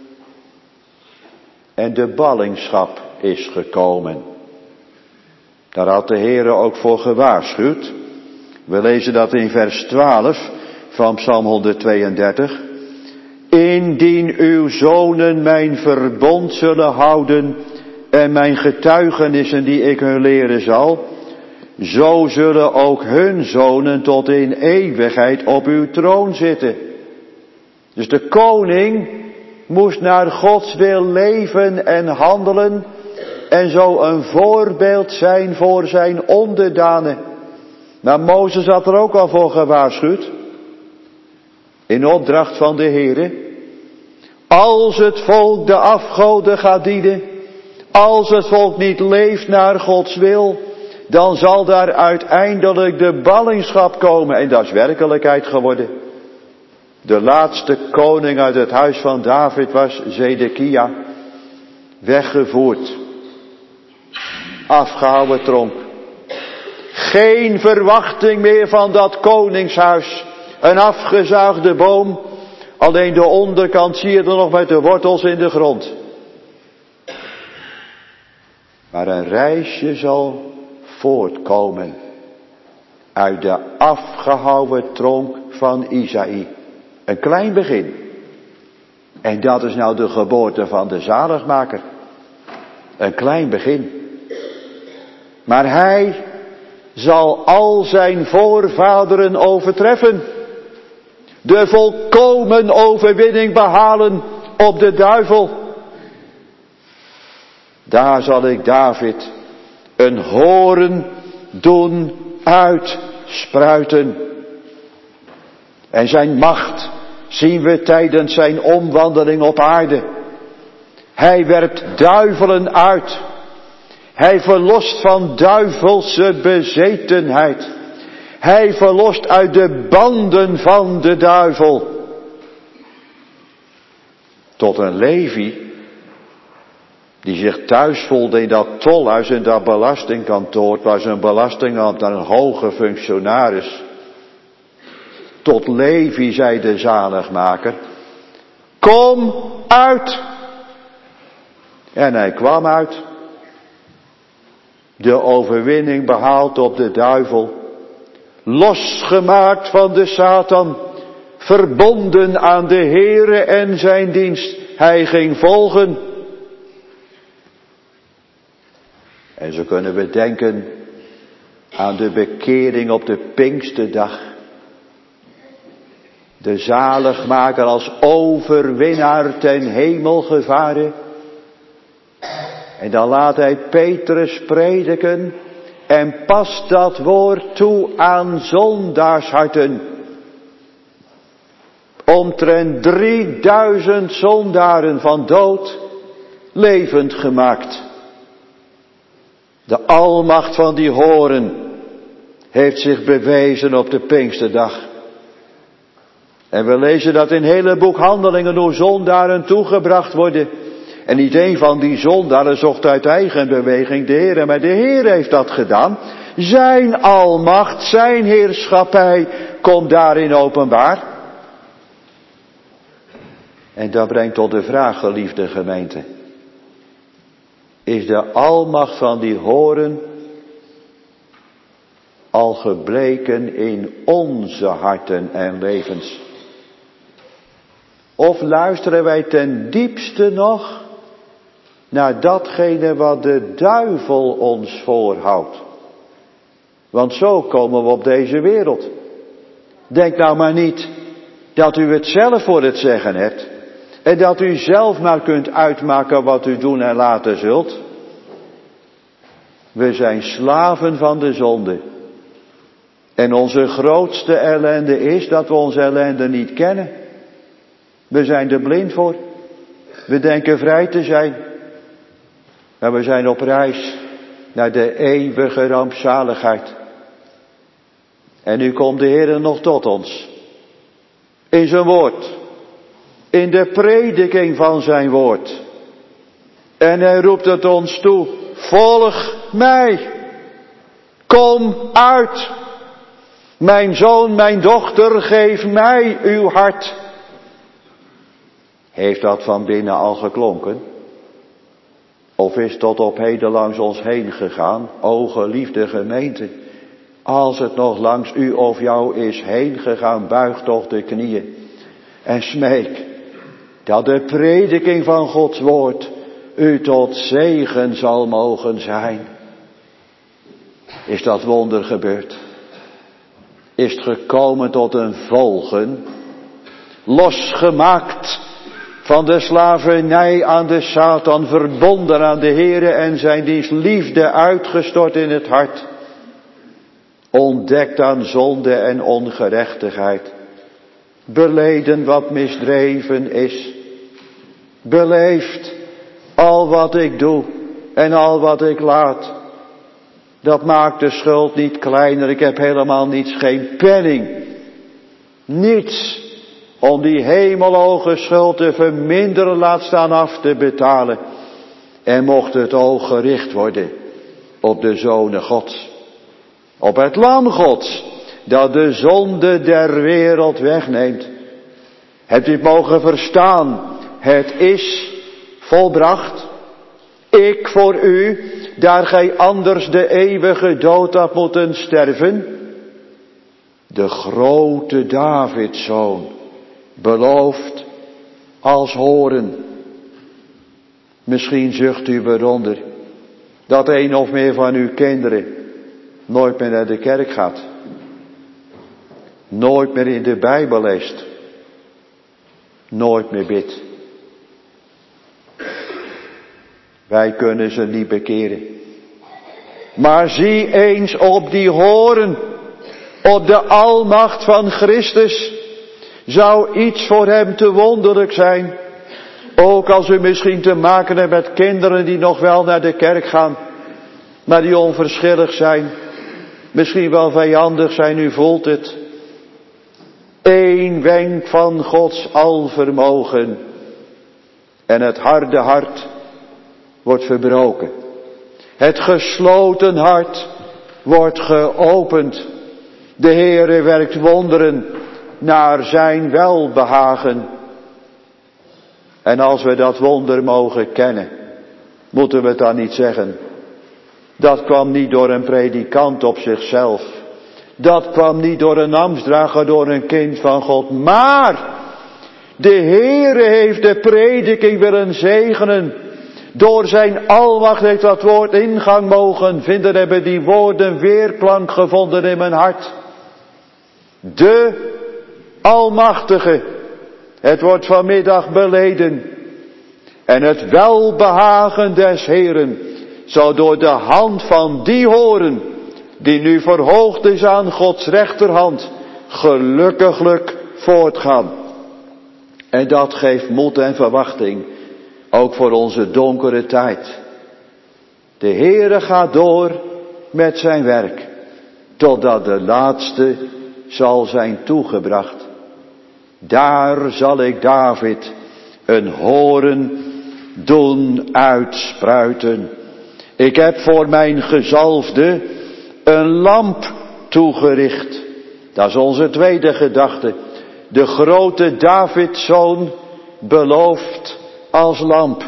En de ballingschap is gekomen. Daar had de Heere ook voor gewaarschuwd. We lezen dat in vers 12 van Psalm 132. Indien uw zonen mijn verbond zullen houden en mijn getuigenissen die ik hun leren zal, zo zullen ook hun zonen tot in eeuwigheid op uw troon zitten. Dus de koning moest naar Gods wil leven en handelen en zo een voorbeeld zijn voor zijn onderdanen. Maar Mozes had er ook al voor gewaarschuwd. In opdracht van de Heere. Als het volk de afgoden gaat dienen. Als het volk niet leeft naar Gods wil. Dan zal daar uiteindelijk de ballingschap komen. En dat is werkelijkheid geworden. De laatste koning uit het huis van David was Zedekia. Weggevoerd. Afgehouden tronk. Geen verwachting meer van dat koningshuis. Een afgezaagde boom. Alleen de onderkant zie je er nog met de wortels in de grond. Maar een reisje zal voortkomen uit de afgehouwen tronk van Isaïe. Een klein begin. En dat is nou de geboorte van de zaligmaker. Een klein begin. Maar hij zal al zijn voorvaderen overtreffen. De volkomen overwinning behalen op de duivel. Daar zal ik David een hoorn doen uitspruiten. En zijn macht zien we tijdens zijn omwandeling op aarde. Hij werpt duivelen uit. Hij verlost van duivelse bezetenheid. Hij verlost uit de banden van de duivel. Tot een Levi, die zich thuis voelde in dat tolhuis en dat belastingkantoor. Het was een belastingambtenaar, een hoge functionaris. Tot Levi zei de zaligmaker, kom uit. En hij kwam uit. De overwinning behaald op de duivel. Losgemaakt van de Satan. Verbonden aan de Heere en zijn dienst. Hij ging volgen. En zo kunnen we denken aan de bekering op de Pinksterdag. De zaligmaker als overwinnaar ten hemel gevaren. En dan laat hij Petrus prediken en past dat woord toe aan zondaarsharten. Omtrent 3000 zondaren van dood levend gemaakt. De almacht van die hoorn heeft zich bewezen op de Pinksterdag. En we lezen dat in het hele boek Handelingen hoe zondaren toegebracht worden. En niet een van die zondaren zocht uit eigen beweging de Heer, maar de Heer heeft dat gedaan. Zijn almacht, zijn heerschappij komt daarin openbaar. En dat brengt tot de vraag, geliefde gemeente. Is de almacht van die horen al gebleken in onze harten en levens? Of luisteren wij ten diepste nog naar datgene wat de duivel ons voorhoudt? Want zo komen we op deze wereld. Denk nou maar niet dat u het zelf voor het zeggen hebt. En dat u zelf maar kunt uitmaken wat u doen en laten zult. We zijn slaven van de zonde. En onze grootste ellende is dat we onze ellende niet kennen. We zijn er blind voor. We denken vrij te zijn. Maar we zijn op reis naar de eeuwige rampzaligheid. En nu komt de Heer nog tot ons. In zijn woord. In de prediking van zijn woord. En hij roept het ons toe. Volg mij. Kom uit. Mijn zoon, mijn dochter, geef mij uw hart. Heeft dat van binnen al geklonken? Of is tot op heden langs ons heen gegaan? O geliefde gemeente, als het nog langs u of jou is heen gegaan, buig toch de knieën. En smeek dat de prediking van Gods woord u tot zegen zal mogen zijn. Is dat wonder gebeurd? Is het gekomen tot een volgen? Losgemaakt van de slavernij aan de Satan, verbonden aan de Heere en zijn dienst, liefde uitgestort in het hart. Ontdekt aan zonde en ongerechtigheid. Beleden wat misdreven is. Beleefd al wat ik doe en al wat ik laat. Dat maakt de schuld niet kleiner. Ik heb helemaal niets, geen penning. Niets om die hemelhoge schuld te verminderen, laat staan af te betalen. En mocht het oog gericht worden op de Zonen Gods. Op het Lam Gods, dat de zonde der wereld wegneemt. Hebt u het mogen verstaan? Het is volbracht. Ik voor u, daar gij anders de eeuwige dood had moeten sterven. De grote Davidszoon, beloofd als horen. Misschien zucht u eronder dat een of meer van uw kinderen nooit meer naar de kerk gaat. Nooit meer in de Bijbel leest. Nooit meer bidt. Wij kunnen ze niet bekeren. Maar zie eens op die horen, op de almacht van Christus. Zou iets voor hem te wonderlijk zijn. Ook als u misschien te maken hebt met kinderen die nog wel naar de kerk gaan. Maar die onverschillig zijn. Misschien wel vijandig zijn, u voelt het. Eén wenk van Gods alvermogen. En het harde hart wordt verbroken. Het gesloten hart wordt geopend. De Heere werkt wonderen naar zijn welbehagen. En als we dat wonder mogen kennen, moeten we het dan niet zeggen. Dat kwam niet door een predikant op zichzelf. Dat kwam niet door een ambtsdrager, door een kind van God. Maar de Heere heeft de prediking willen zegenen. Door zijn almacht heeft dat woord ingang mogen vinden. Hebben die woorden weerklank gevonden in mijn hart. De Almachtige. Het wordt vanmiddag beleden. En het welbehagen des Heeren zal door de hand van die horen, die nu verhoogd is aan Gods rechterhand, gelukkiglijk voortgaan. En dat geeft moed en verwachting, ook voor onze donkere tijd. De Heere gaat door met zijn werk, totdat de laatste zal zijn toegebracht. Daar zal ik David een horen doen uitspruiten. Ik heb voor mijn gezalfde een lamp toegericht. Dat is onze tweede gedachte. De grote Davidszoon beloofd als lamp.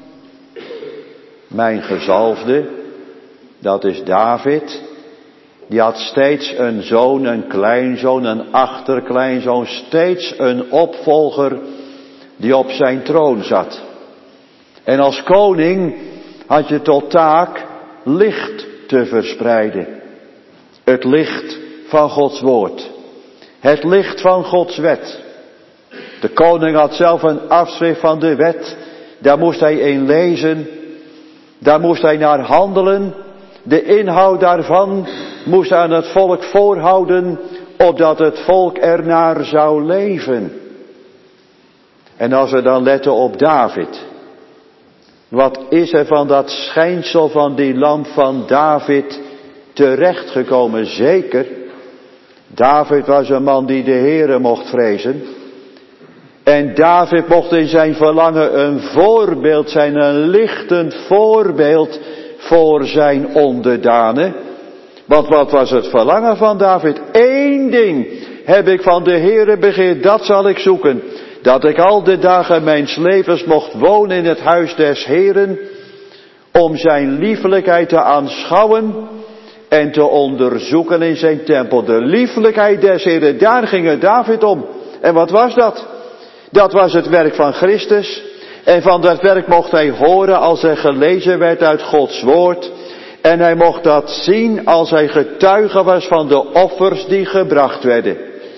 Mijn gezalfde, dat is David. Die had steeds een zoon, een kleinzoon, een achterkleinzoon. Steeds een opvolger die op zijn troon zat. En als koning had je tot taak licht te verspreiden. Het licht van Gods woord. Het licht van Gods wet. De koning had zelf een afschrift van de wet. Daar moest hij in lezen. Daar moest hij naar handelen. De inhoud daarvan moest aan het volk voorhouden, opdat het volk ernaar zou leven. En als we dan letten op David. Wat is er van dat schijnsel van die lamp van David terechtgekomen? Zeker. David was een man die de Heere mocht vrezen. En David mocht in zijn verlangen een voorbeeld zijn, een lichtend voorbeeld voor zijn onderdanen. Want wat was het verlangen van David? Eén ding heb ik van de Heere begeerd, dat zal ik zoeken. Dat ik al de dagen mijns levens mocht wonen in het huis des Heeren, om zijn liefelijkheid te aanschouwen en te onderzoeken in zijn tempel. De liefelijkheid des Heeren, daar ging het David om. En wat was dat? Dat was het werk van Christus. En van dat werk mocht hij horen als er gelezen werd uit Gods woord. En hij mocht dat zien als hij getuige was van de offers die gebracht werden.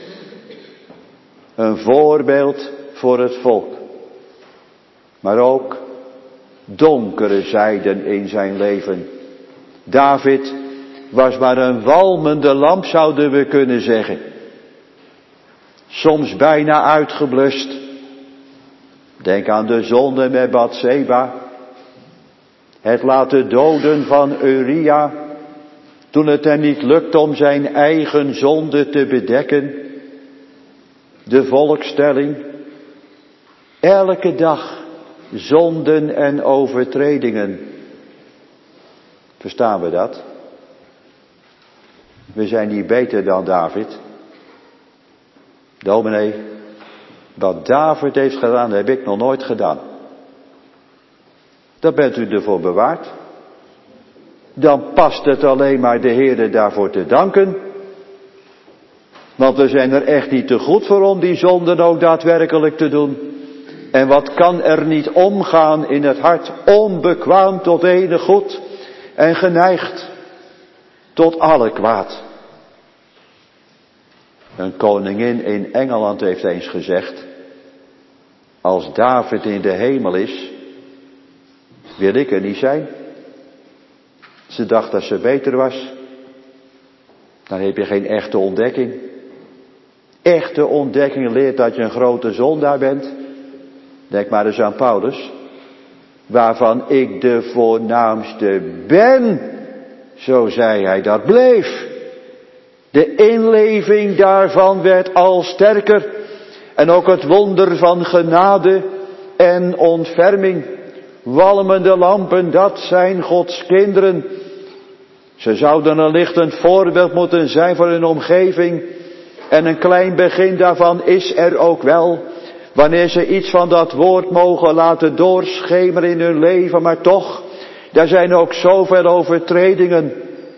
Een voorbeeld voor het volk. Maar ook donkere zijden in zijn leven. David was maar een walmende lamp, zouden we kunnen zeggen. Soms bijna uitgeblust. Denk aan de zonde met Batseba. Het laten doden van Uria. Toen het hem niet lukte om zijn eigen zonde te bedekken. De volkstelling. Elke dag zonden en overtredingen. Verstaan we dat? We zijn niet beter dan David. Dominee, wat David heeft gedaan, heb ik nog nooit gedaan. Daar bent u ervoor bewaard. Dan past het alleen maar de Heere daarvoor te danken. Want we zijn er echt niet te goed voor om die zonden ook daadwerkelijk te doen. En wat kan er niet omgaan in het hart, onbekwaam tot enig goed en geneigd tot alle kwaad. Een koningin in Engeland heeft eens gezegd, als David in de hemel is, wil ik er niet zijn. Ze dacht dat ze beter was. Dan heb je geen echte ontdekking. Echte ontdekking leert dat je een grote zondaar bent. Denk maar eens aan Paulus. Waarvan ik de voornaamste ben. Zo zei hij, dat bleef. De inleving daarvan werd al sterker. En ook het wonder van genade en ontferming. Walmende lampen, dat zijn Gods kinderen. Ze zouden een lichtend voorbeeld moeten zijn voor hun omgeving. En een klein begin daarvan is er ook wel. Wanneer ze iets van dat woord mogen laten doorschemeren in hun leven. Maar toch, daar zijn ook zoveel overtredingen.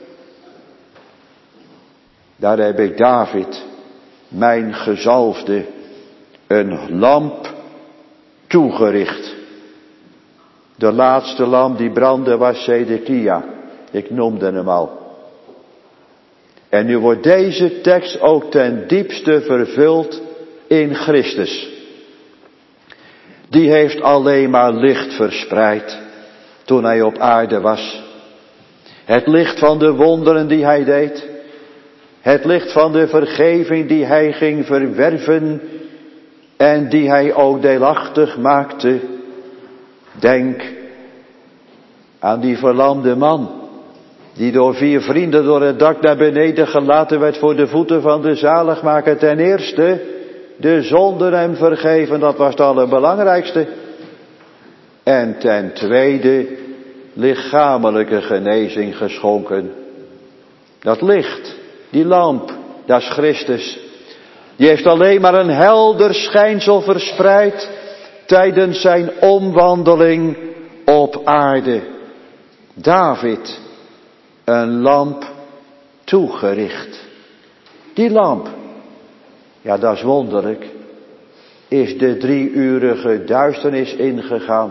Daar heb ik David, mijn gezalfde, een lamp toegericht. De laatste lamp die brandde was Zedekia. Ik noemde hem al. En nu wordt deze tekst ook ten diepste vervuld in Christus. Die heeft alleen maar licht verspreid toen hij op aarde was. Het licht van de wonderen die hij deed. Het licht van de vergeving die hij ging verwerven en die hij ook deelachtig maakte. Denk aan die verlamde man die door 4 vrienden door het dak naar beneden gelaten werd voor de voeten van de zaligmaker. Ten eerste de zonden hem vergeven, dat was het allerbelangrijkste. En ten tweede, lichamelijke genezing geschonken. Dat licht, die lamp, dat is Christus. Die heeft alleen maar een helder schijnsel verspreid tijdens zijn omwandeling op aarde. David, een lamp toegericht. Die lamp, ja dat is wonderlijk, is de 3-urige duisternis ingegaan.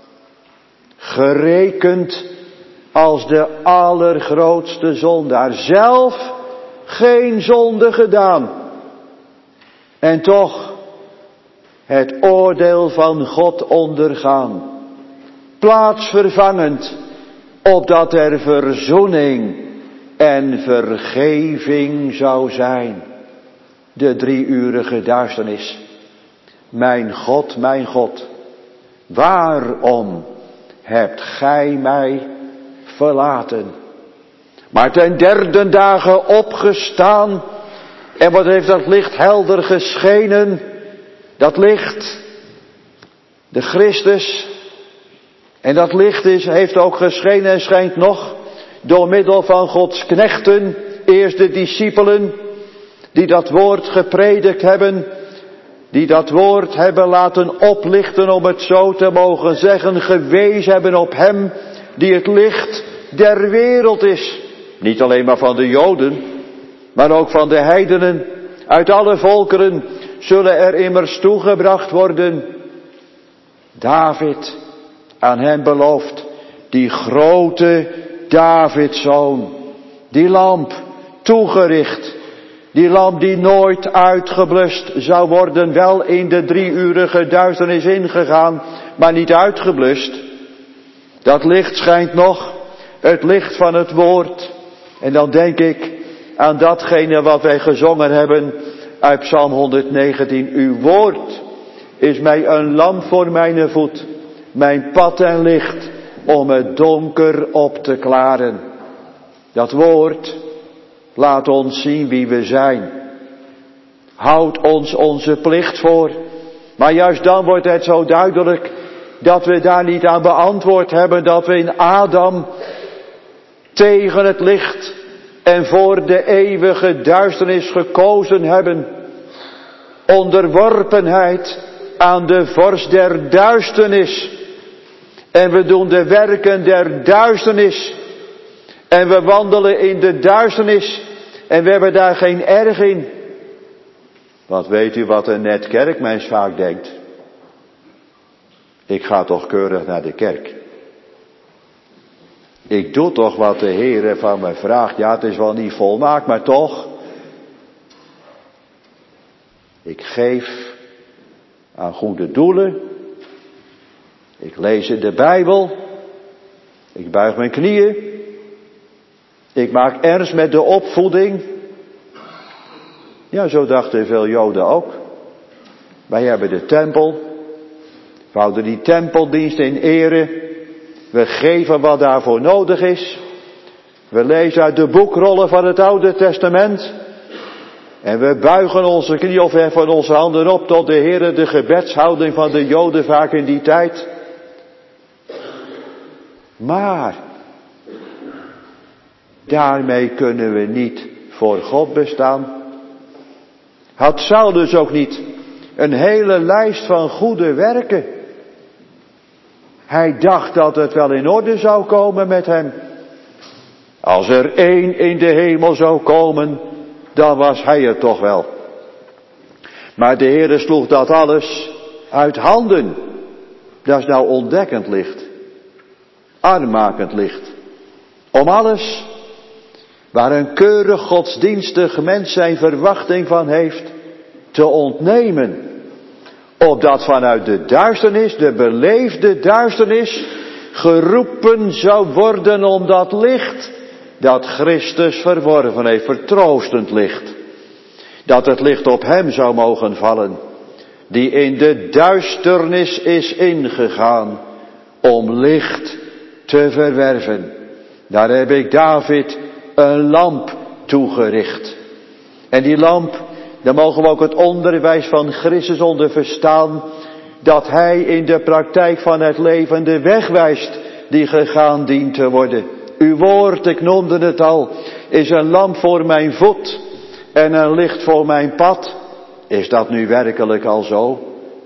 Gerekend als de allergrootste zondaar. Zelf geen zonde gedaan. En toch het oordeel van God ondergaan. Plaatsvervangend, opdat er verzoening en vergeving zou zijn. De 3-urige duisternis. Mijn God, waarom hebt gij mij verlaten? Maar ten 3e dagen opgestaan. En wat heeft dat licht helder geschenen? Dat licht, de Christus. En dat licht heeft ook geschenen en schijnt nog door middel van Gods knechten. Eerst de discipelen die dat woord gepredikt hebben. Die dat woord hebben laten oplichten, om het zo te mogen zeggen, gewezen hebben op hem die het licht der wereld is. Niet alleen maar van de Joden, maar ook van de heidenen. Uit alle volkeren zullen er immers toegebracht worden. David, aan hem beloofd, die grote Davidszoon, die lamp toegericht. Die lamp die nooit uitgeblust zou worden, wel in de 3-urige duisternis ingegaan, maar niet uitgeblust. Dat licht schijnt nog, het licht van het woord. En dan denk ik aan datgene wat wij gezongen hebben uit Psalm 119. Uw woord is mij een lamp voor mijn voet, mijn pad en licht om het donker op te klaren. Dat woord laat ons zien wie we zijn. Houdt ons onze plicht voor. Maar juist dan wordt het zo duidelijk dat we daar niet aan beantwoord hebben. Dat we in Adam tegen het licht en voor de eeuwige duisternis gekozen hebben. Onderworpenheid aan de vorst der duisternis. En we doen de werken der duisternis. En we wandelen in de duisternis. En we hebben daar geen erg in. Want weet u wat een net kerkmens vaak denkt? Ik ga toch keurig naar de kerk. Ik doe toch wat de Heer van mij vraagt. Ja, het is wel niet volmaakt, maar toch. Ik geef aan goede doelen. Ik lees in de Bijbel. Ik buig mijn knieën. Ik maak ernst met de opvoeding. Ja, zo dachten veel Joden ook. Wij hebben de tempel. We houden die tempeldienst in ere. We geven wat daarvoor nodig is. We lezen uit de boekrollen van het Oude Testament. En we buigen onze knieën of heffen onze handen op tot de Heere, de gebedshouding van de Joden vaak in die tijd. Maar daarmee kunnen we niet voor God bestaan. Had Saulus ook niet een hele lijst van goede werken? Hij dacht dat het wel in orde zou komen met hem. Als er 1 in de hemel zou komen, dan was hij het toch wel. Maar de Heere sloeg dat alles uit handen. Dat is nou ontdekkend licht. Armmakend licht. Om alles waar een keurig godsdienstig mens zijn verwachting van heeft, te ontnemen. Opdat vanuit de duisternis, de beleefde duisternis, geroepen zou worden om dat licht dat Christus verworven heeft, vertroostend licht. Dat het licht op hem zou mogen vallen, die in de duisternis is ingegaan om licht te verwerven. Daar heb ik David een lamp toegericht. En die lamp, Dan mogen we ook het onderwijs van Christus onderverstaan, dat Hij in de praktijk van het leven de weg wijst die gegaan dient te worden. Uw woord, ik noemde het al, is een lamp voor mijn voet en een licht voor mijn pad. Is dat nu werkelijk al zo?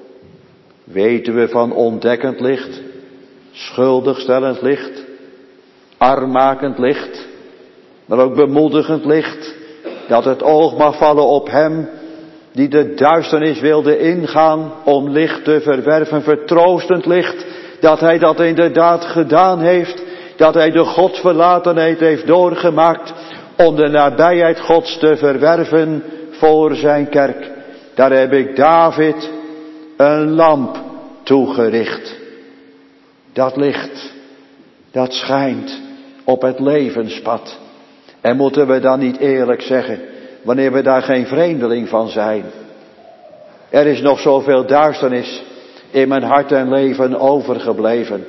Weten we van ontdekkend licht, schuldigstellend licht, armmakend licht, maar ook bemoedigend licht, dat het oog mag vallen op Hem die de duisternis wilde ingaan om licht te verwerven, vertroostend licht, dat Hij dat inderdaad gedaan heeft, dat Hij de godsverlatenheid heeft doorgemaakt om de nabijheid Gods te verwerven voor zijn kerk. Daar heb ik David een lamp toegericht. Dat licht, dat schijnt op het levenspad. En moeten we dan niet eerlijk zeggen, wanneer we daar geen vreemdeling van zijn? Er is nog zoveel duisternis in mijn hart en leven overgebleven.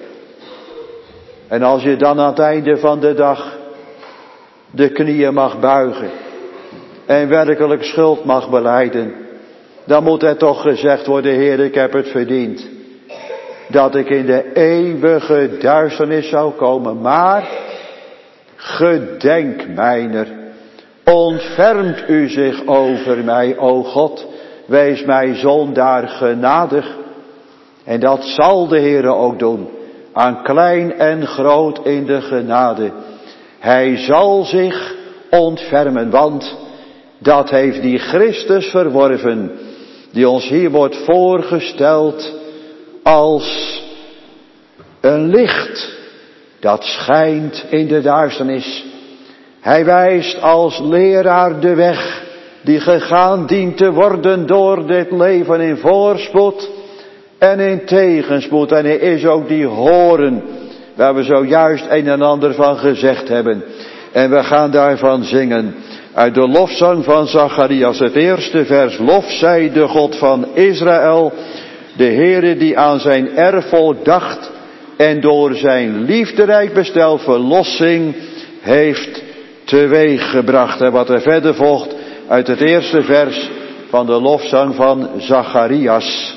En als je dan aan het einde van de dag de knieën mag buigen en werkelijk schuld mag belijden, dan moet er toch gezegd worden, Heer, ik heb het verdiend. Dat ik in de eeuwige duisternis zou komen. Maar gedenk mijner. Ontfermt u zich over mij, o God. Wees mij zondaar genadig. En dat zal de Heere ook doen. Aan klein en groot in de genade. Hij zal zich ontfermen. Want dat heeft die Christus verworven. Die ons hier wordt voorgesteld als een licht dat schijnt in de duisternis. Hij wijst als leraar de weg die gegaan dient te worden door dit leven in voorspoed en in tegenspoed. En hij is ook die horen waar we zojuist een en ander van gezegd hebben. En we gaan daarvan zingen uit de lofzang van Zacharias, het eerste vers. Lof zij de God van Israël, de Heere die aan zijn erfvolk dacht en door zijn liefderijk bestel verlossing heeft teweeggebracht. En wat er verder volgt uit het eerste vers van de lofzang van Zacharias.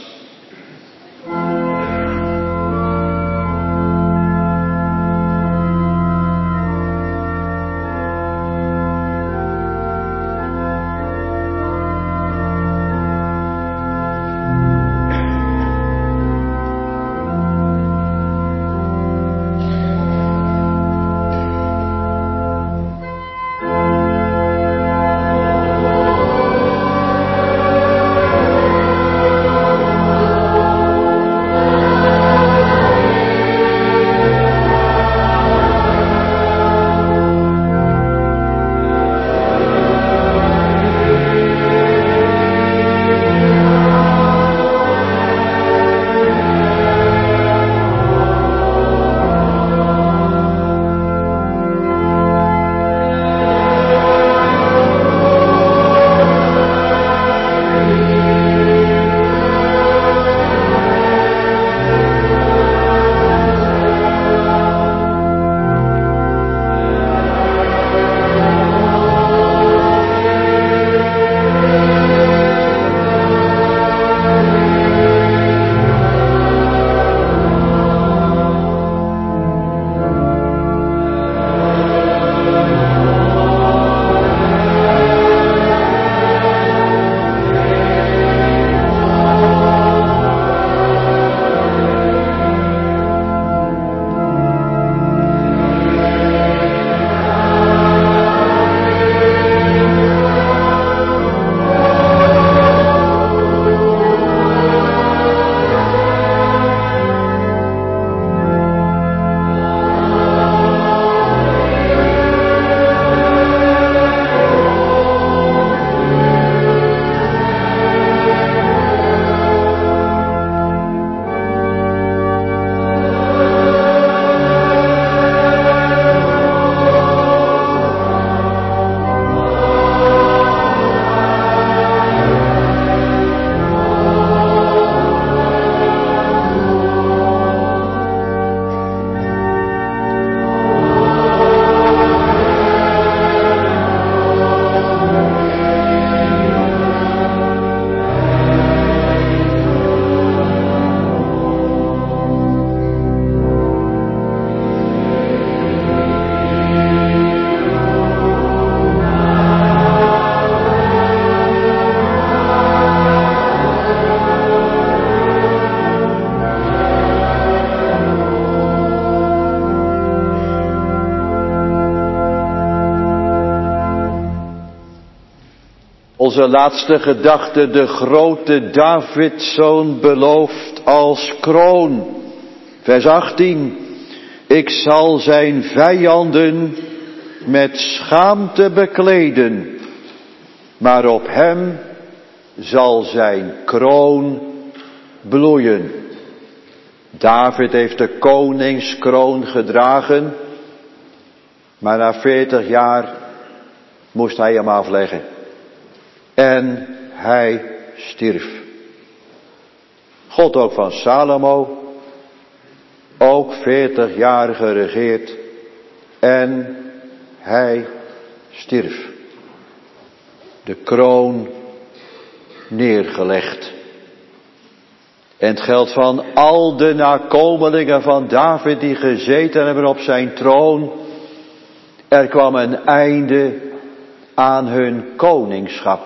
onze laatste gedachte de grote Davidzoon belooft als kroon. Vers 18. Ik zal zijn vijanden met schaamte bekleden, maar op hem zal zijn kroon bloeien. David heeft de koningskroon gedragen, maar na 40 jaar moest hij hem afleggen. En hij stierf. God ook van Salomo, ook 40 jaar geregeerd. En hij stierf. De kroon neergelegd. En het geldt van al de nakomelingen van David die gezeten hebben op zijn troon. Er kwam een einde aan hun koningschap.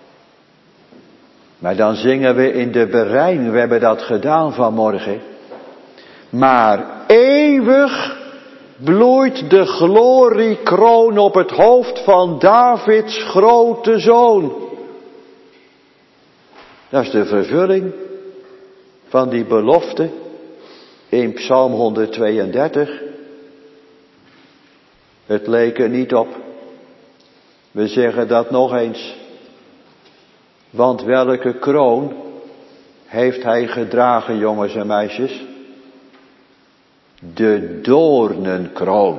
Maar dan zingen we in de berijming, we hebben dat gedaan vanmorgen. Maar eeuwig bloeit de gloriekroon op het hoofd van Davids grote zoon. Dat is de vervulling van die belofte in Psalm 132. Het leek er niet op. We zeggen dat nog eens. Want welke kroon heeft hij gedragen, jongens en meisjes? De doornenkroon.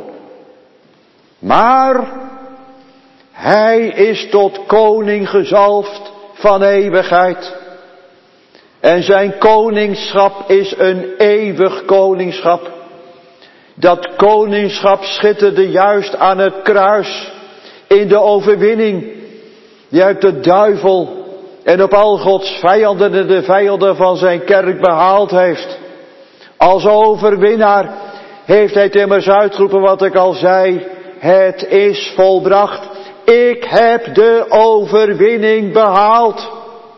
Maar hij is tot koning gezalfd van eeuwigheid. En zijn koningschap is een eeuwig koningschap. Dat koningschap schitterde juist aan het kruis in de overwinning die uit de duivel en op al Gods vijanden en de vijanden van zijn kerk behaald heeft. Als overwinnaar heeft hij immers uitgeroepen wat ik al zei. Het is volbracht. Ik heb de overwinning behaald.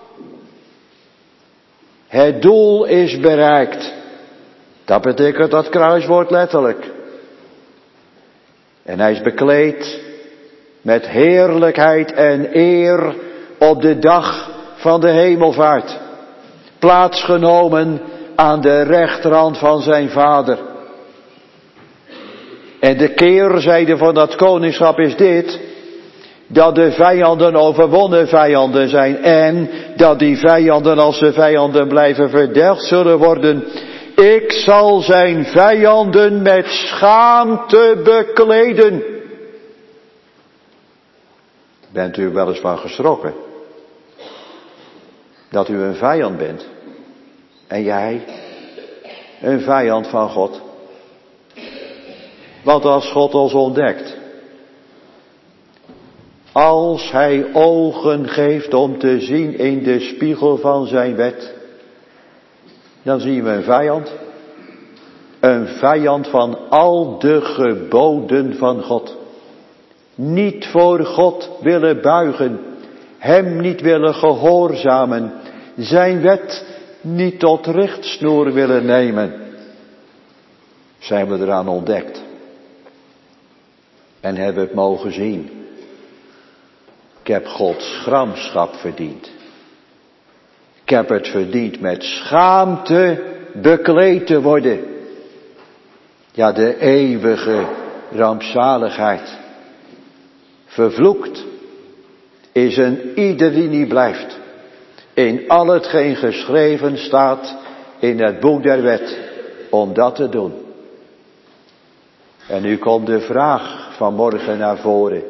Het doel is bereikt. Dat betekent dat kruiswoord letterlijk. En hij is bekleed met heerlijkheid en eer op de dag van de hemelvaart. Plaatsgenomen aan de rechterhand van zijn vader. En de keerzijde van dat koningschap is dit. Dat de vijanden overwonnen vijanden zijn. En dat die vijanden als ze vijanden blijven verdelgd zullen worden. Ik zal zijn vijanden met schaamte bekleden. Bent u wel eens van geschrokken? Dat u een vijand bent. En jij een vijand van God. Want als God ons ontdekt. Als hij ogen geeft om te zien in de spiegel van zijn wet. Dan zien we een vijand. Een vijand van al de geboden van God. Niet voor God willen buigen. Hem niet willen gehoorzamen. Zijn wet niet tot richtsnoer willen nemen. Zijn we eraan ontdekt. En hebben het mogen zien. Ik heb Gods gramschap verdiend. Ik heb het verdiend met schaamte bekleed te worden. Ja, de eeuwige rampzaligheid. Vervloekt is een ieder die niet blijft. In al hetgeen geschreven staat in het boek der wet. Om dat te doen. En nu komt de vraag vanmorgen naar voren.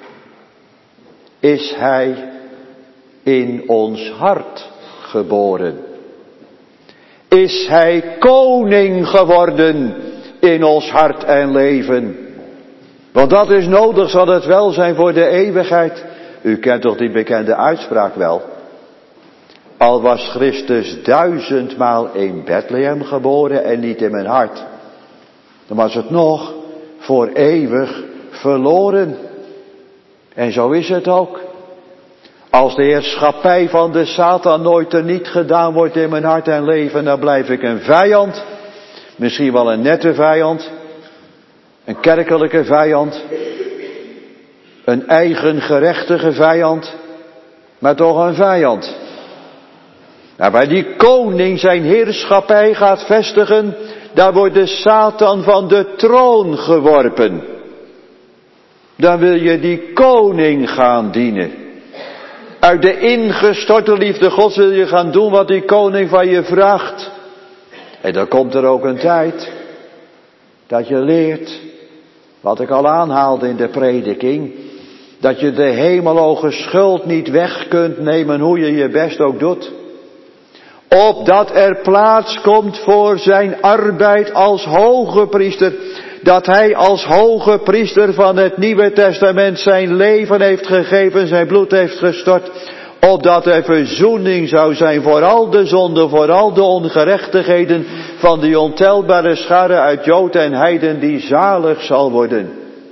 Is hij in ons hart geboren? Is hij koning geworden in ons hart en leven? Want dat is nodig, zal het wel zijn voor de eeuwigheid. U kent toch die bekende uitspraak wel? Al was Christus 1000-maal in Bethlehem geboren en niet in mijn hart. Dan was het nog voor eeuwig verloren. En zo is het ook. Als de heerschappij van de Satan nooit teniet gedaan wordt in mijn hart en leven, dan blijf ik een vijand. Misschien wel een nette vijand. Een kerkelijke vijand. Een eigen gerechtige vijand. maar toch een vijand. Nou, waar die koning zijn heerschappij gaat vestigen, daar wordt de Satan van de troon geworpen. Dan wil je die koning gaan dienen. Uit de ingestorte liefde Gods wil je gaan doen wat die koning van je vraagt. En dan komt er ook een tijd dat je leert, wat ik al aanhaalde in de prediking, dat je de hemelhoge schuld niet weg kunt nemen hoe je je best ook doet. Opdat er plaats komt voor zijn arbeid als hoge priester. Dat hij als hoge priester van het Nieuwe Testament zijn leven heeft gegeven, zijn bloed heeft gestort. Opdat er verzoening zou zijn voor al de zonden, voor al de ongerechtigheden van die ontelbare schare uit Jood en Heiden die zalig zal worden.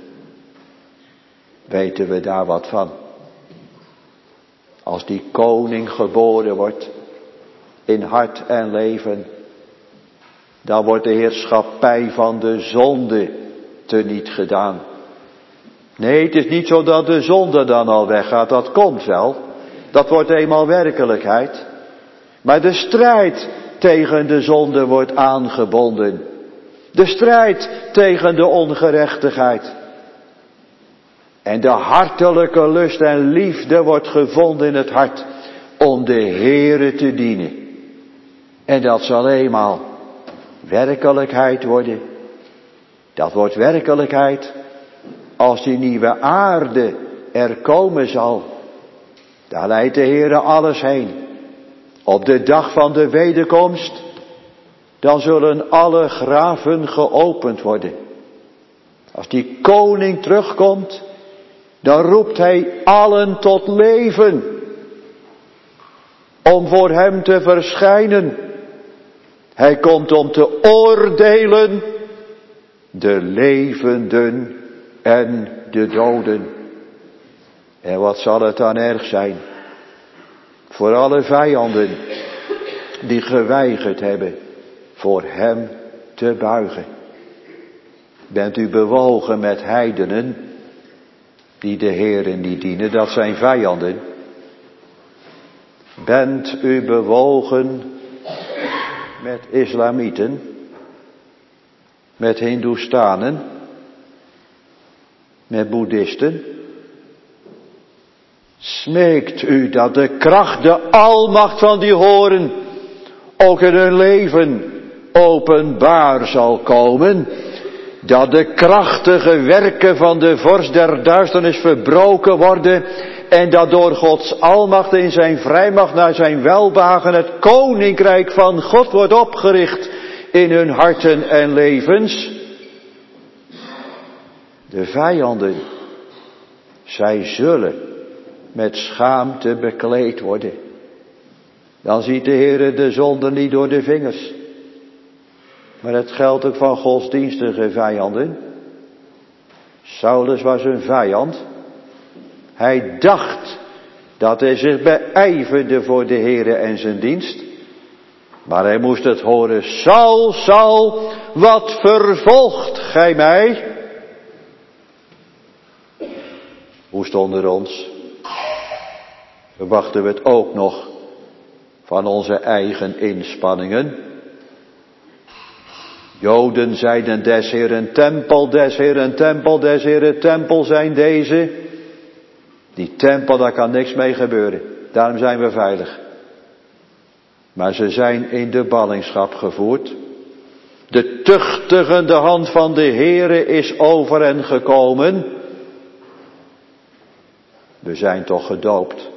Weten we daar wat van? Als die koning geboren wordt in hart en leven, dan wordt de heerschappij van de zonde teniet gedaan. Nee, het is niet zo dat de zonde dan al weggaat, dat komt wel. Dat wordt eenmaal werkelijkheid. Maar de strijd tegen de zonde wordt aangebonden. De strijd tegen de ongerechtigheid. En de hartelijke lust en liefde wordt gevonden in het hart om de Heere te dienen. En dat zal eenmaal werkelijkheid worden. Dat wordt werkelijkheid als die nieuwe aarde er komen zal. Daar leidt de Heere alles heen. Op de dag van de wederkomst, dan zullen alle graven geopend worden. Als die koning terugkomt, dan roept hij allen tot leven. Om voor hem te verschijnen. Hij komt om te oordelen de levenden en de doden. En wat zal het dan erg zijn voor alle vijanden die geweigerd hebben voor hem te buigen. Bent u bewogen met heidenen die de Heere niet dienen, dat zijn vijanden? Bent u bewogen met islamieten, met Hindoestanen, met boeddhisten? Smeekt u dat de kracht, de almacht van die horen ook in hun leven openbaar zal komen? Dat de krachtige werken van de vorst der duisternis verbroken worden en dat door Gods almacht in zijn vrijmacht naar zijn welbehagen het koninkrijk van God wordt opgericht in hun harten en levens? De vijanden, zij zullen met schaamte bekleed worden. Dan ziet de Heere de zonde niet door de vingers. Maar het geldt ook van godsdienstige vijanden. Saulus was een vijand. Hij dacht dat hij zich beijverde voor de Heere en zijn dienst. Maar hij moest het horen. Saul, Saul, wat vervolgt gij mij? Hoe stond er ons? Verwachten we het ook nog van onze eigen inspanningen? Joden zeiden des Heeren tempel, des Heeren tempel, des Heeren tempel zijn deze. Die tempel, daar kan niks mee gebeuren. Daarom zijn we veilig. Maar ze zijn in de ballingschap gevoerd. De tuchtigende hand van de Heere is over hen gekomen. We zijn toch gedoopt.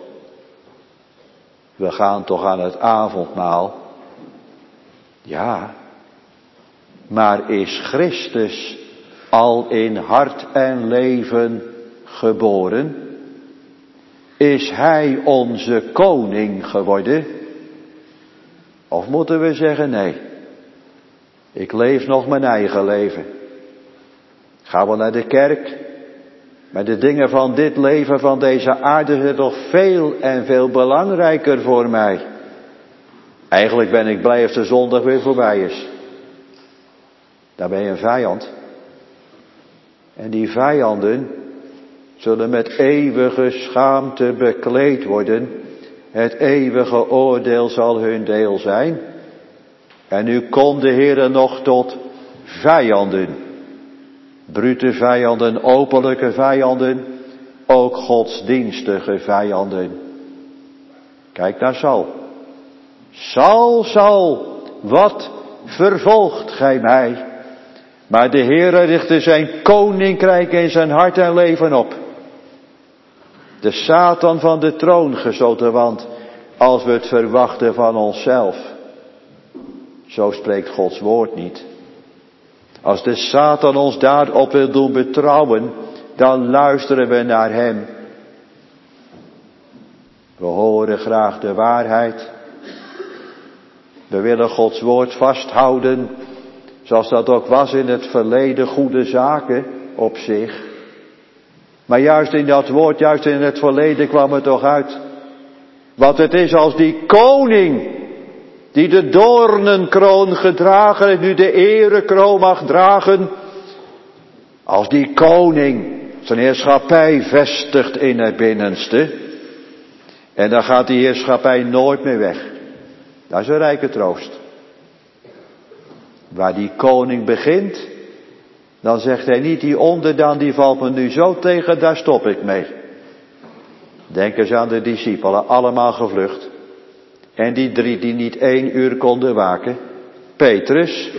We gaan toch aan het avondmaal. Ja. Maar is Christus al in hart en leven geboren? Is Hij onze koning geworden? Of moeten we zeggen nee? Ik leef nog mijn eigen leven. Ga wel naar de kerk. Maar de dingen van dit leven, van deze aarde, zijn toch veel en veel belangrijker voor mij. Eigenlijk ben ik blij als de zondag weer voorbij is. Daar ben je een vijand. En die vijanden, zullen met eeuwige schaamte bekleed worden. Het eeuwige oordeel zal hun deel zijn. En nu kon de Heere nog tot vijanden. Brute vijanden, openlijke vijanden, ook godsdienstige vijanden. Kijk naar Saul. Saul, wat vervolgt gij mij? Maar de Heere richtte zijn koninkrijk in zijn hart en leven op. De Satan van de troon gestoten, want als we het verwachten van onszelf, zo spreekt Gods woord niet. Als de Satan ons daarop wil doen betrouwen, dan luisteren we naar hem. We horen graag de waarheid. We willen Gods woord vasthouden, zoals dat ook was in het verleden, goede zaken op zich. Maar juist in dat woord, juist in het verleden kwam het toch uit. Wat het is als die koning, die de doornenkroon gedragen en nu de erekroon mag dragen. Als die koning zijn heerschappij vestigt in het binnenste. En dan gaat die heerschappij nooit meer weg. Dat is een rijke troost. Waar die koning begint, dan zegt hij niet, die onderdaan die valt me nu zo tegen, daar stop ik mee. Denk eens aan de discipelen, allemaal gevlucht. En die 3 die niet 1 uur konden waken. Petrus,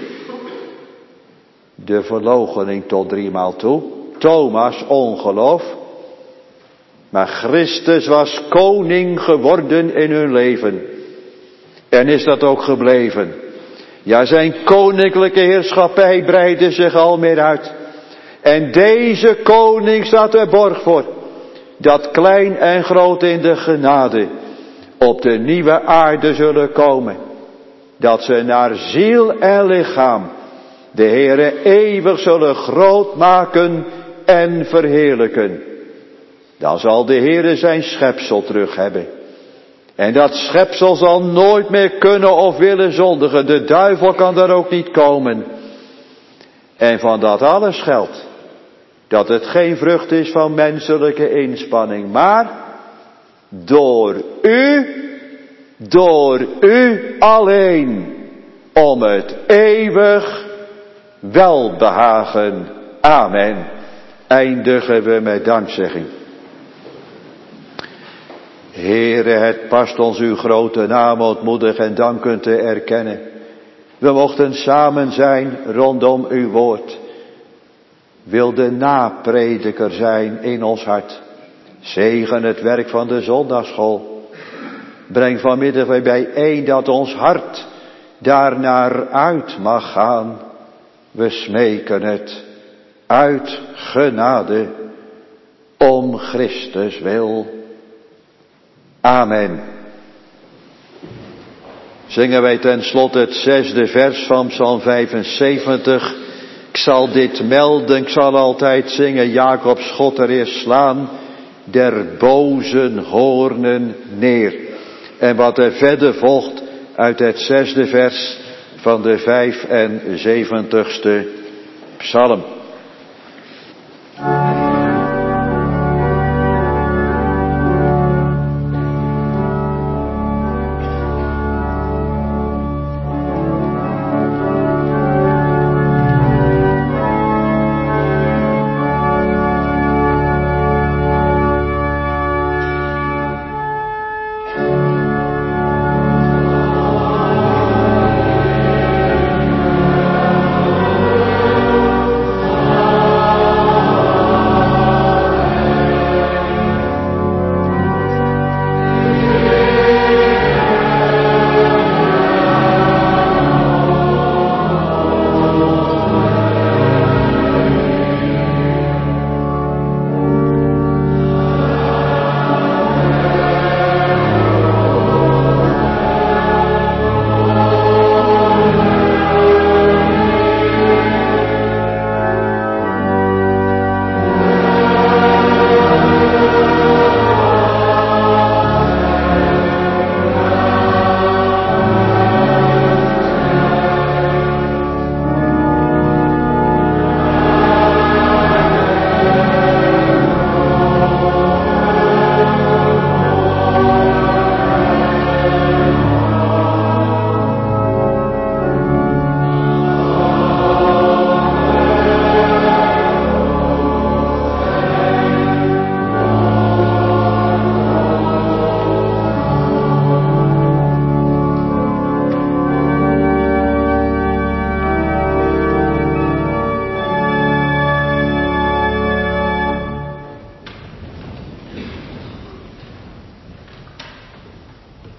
de verloochening tot 3 maal toe. Thomas, ongeloof. Maar Christus was koning geworden in hun leven. En is dat ook gebleven. Ja, zijn koninklijke heerschappij breidde zich al meer uit. En deze koning staat er borg voor. Dat klein en groot in de genade op de nieuwe aarde zullen komen. Dat ze naar ziel en lichaam de Heere eeuwig zullen groot maken en verheerlijken. Dan zal de Heere zijn schepsel terug hebben. En dat schepsel zal nooit meer kunnen of willen zondigen. De duivel kan daar ook niet komen. En van dat alles geldt dat het geen vrucht is van menselijke inspanning, maar door u alleen, om het eeuwig welbehagen. Amen. Eindigen we met dankzegging. Heere, het past ons uw grote naam ootmoedig en dankend te erkennen. We mochten samen zijn rondom uw woord. Wil de naprediker zijn in ons hart. Zegen het werk van de zondagsschool. Breng vanmiddag weer bijeen dat ons hart daarnaar uit mag gaan. We smeken het uit genade om Christus wil. Amen. Zingen wij ten slotte het 6e vers van Psalm 75. Ik zal dit melden, ik zal altijd zingen. Jacobs schot er eerst slaan, der bozen hoornen neer. En wat er verder volgt uit het 6e vers van de 75ste psalm.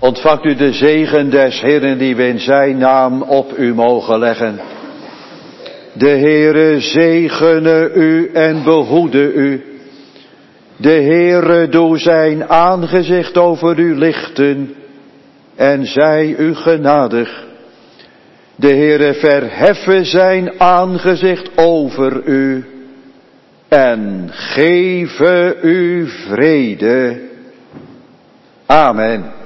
Ontvangt u de zegen des Heeren die we in zijn naam op u mogen leggen. De Heere zegene u en behoede u. De Heere doe zijn aangezicht over u lichten en zij u genadig. De Heere verheffe zijn aangezicht over u en geeve u vrede. Amen.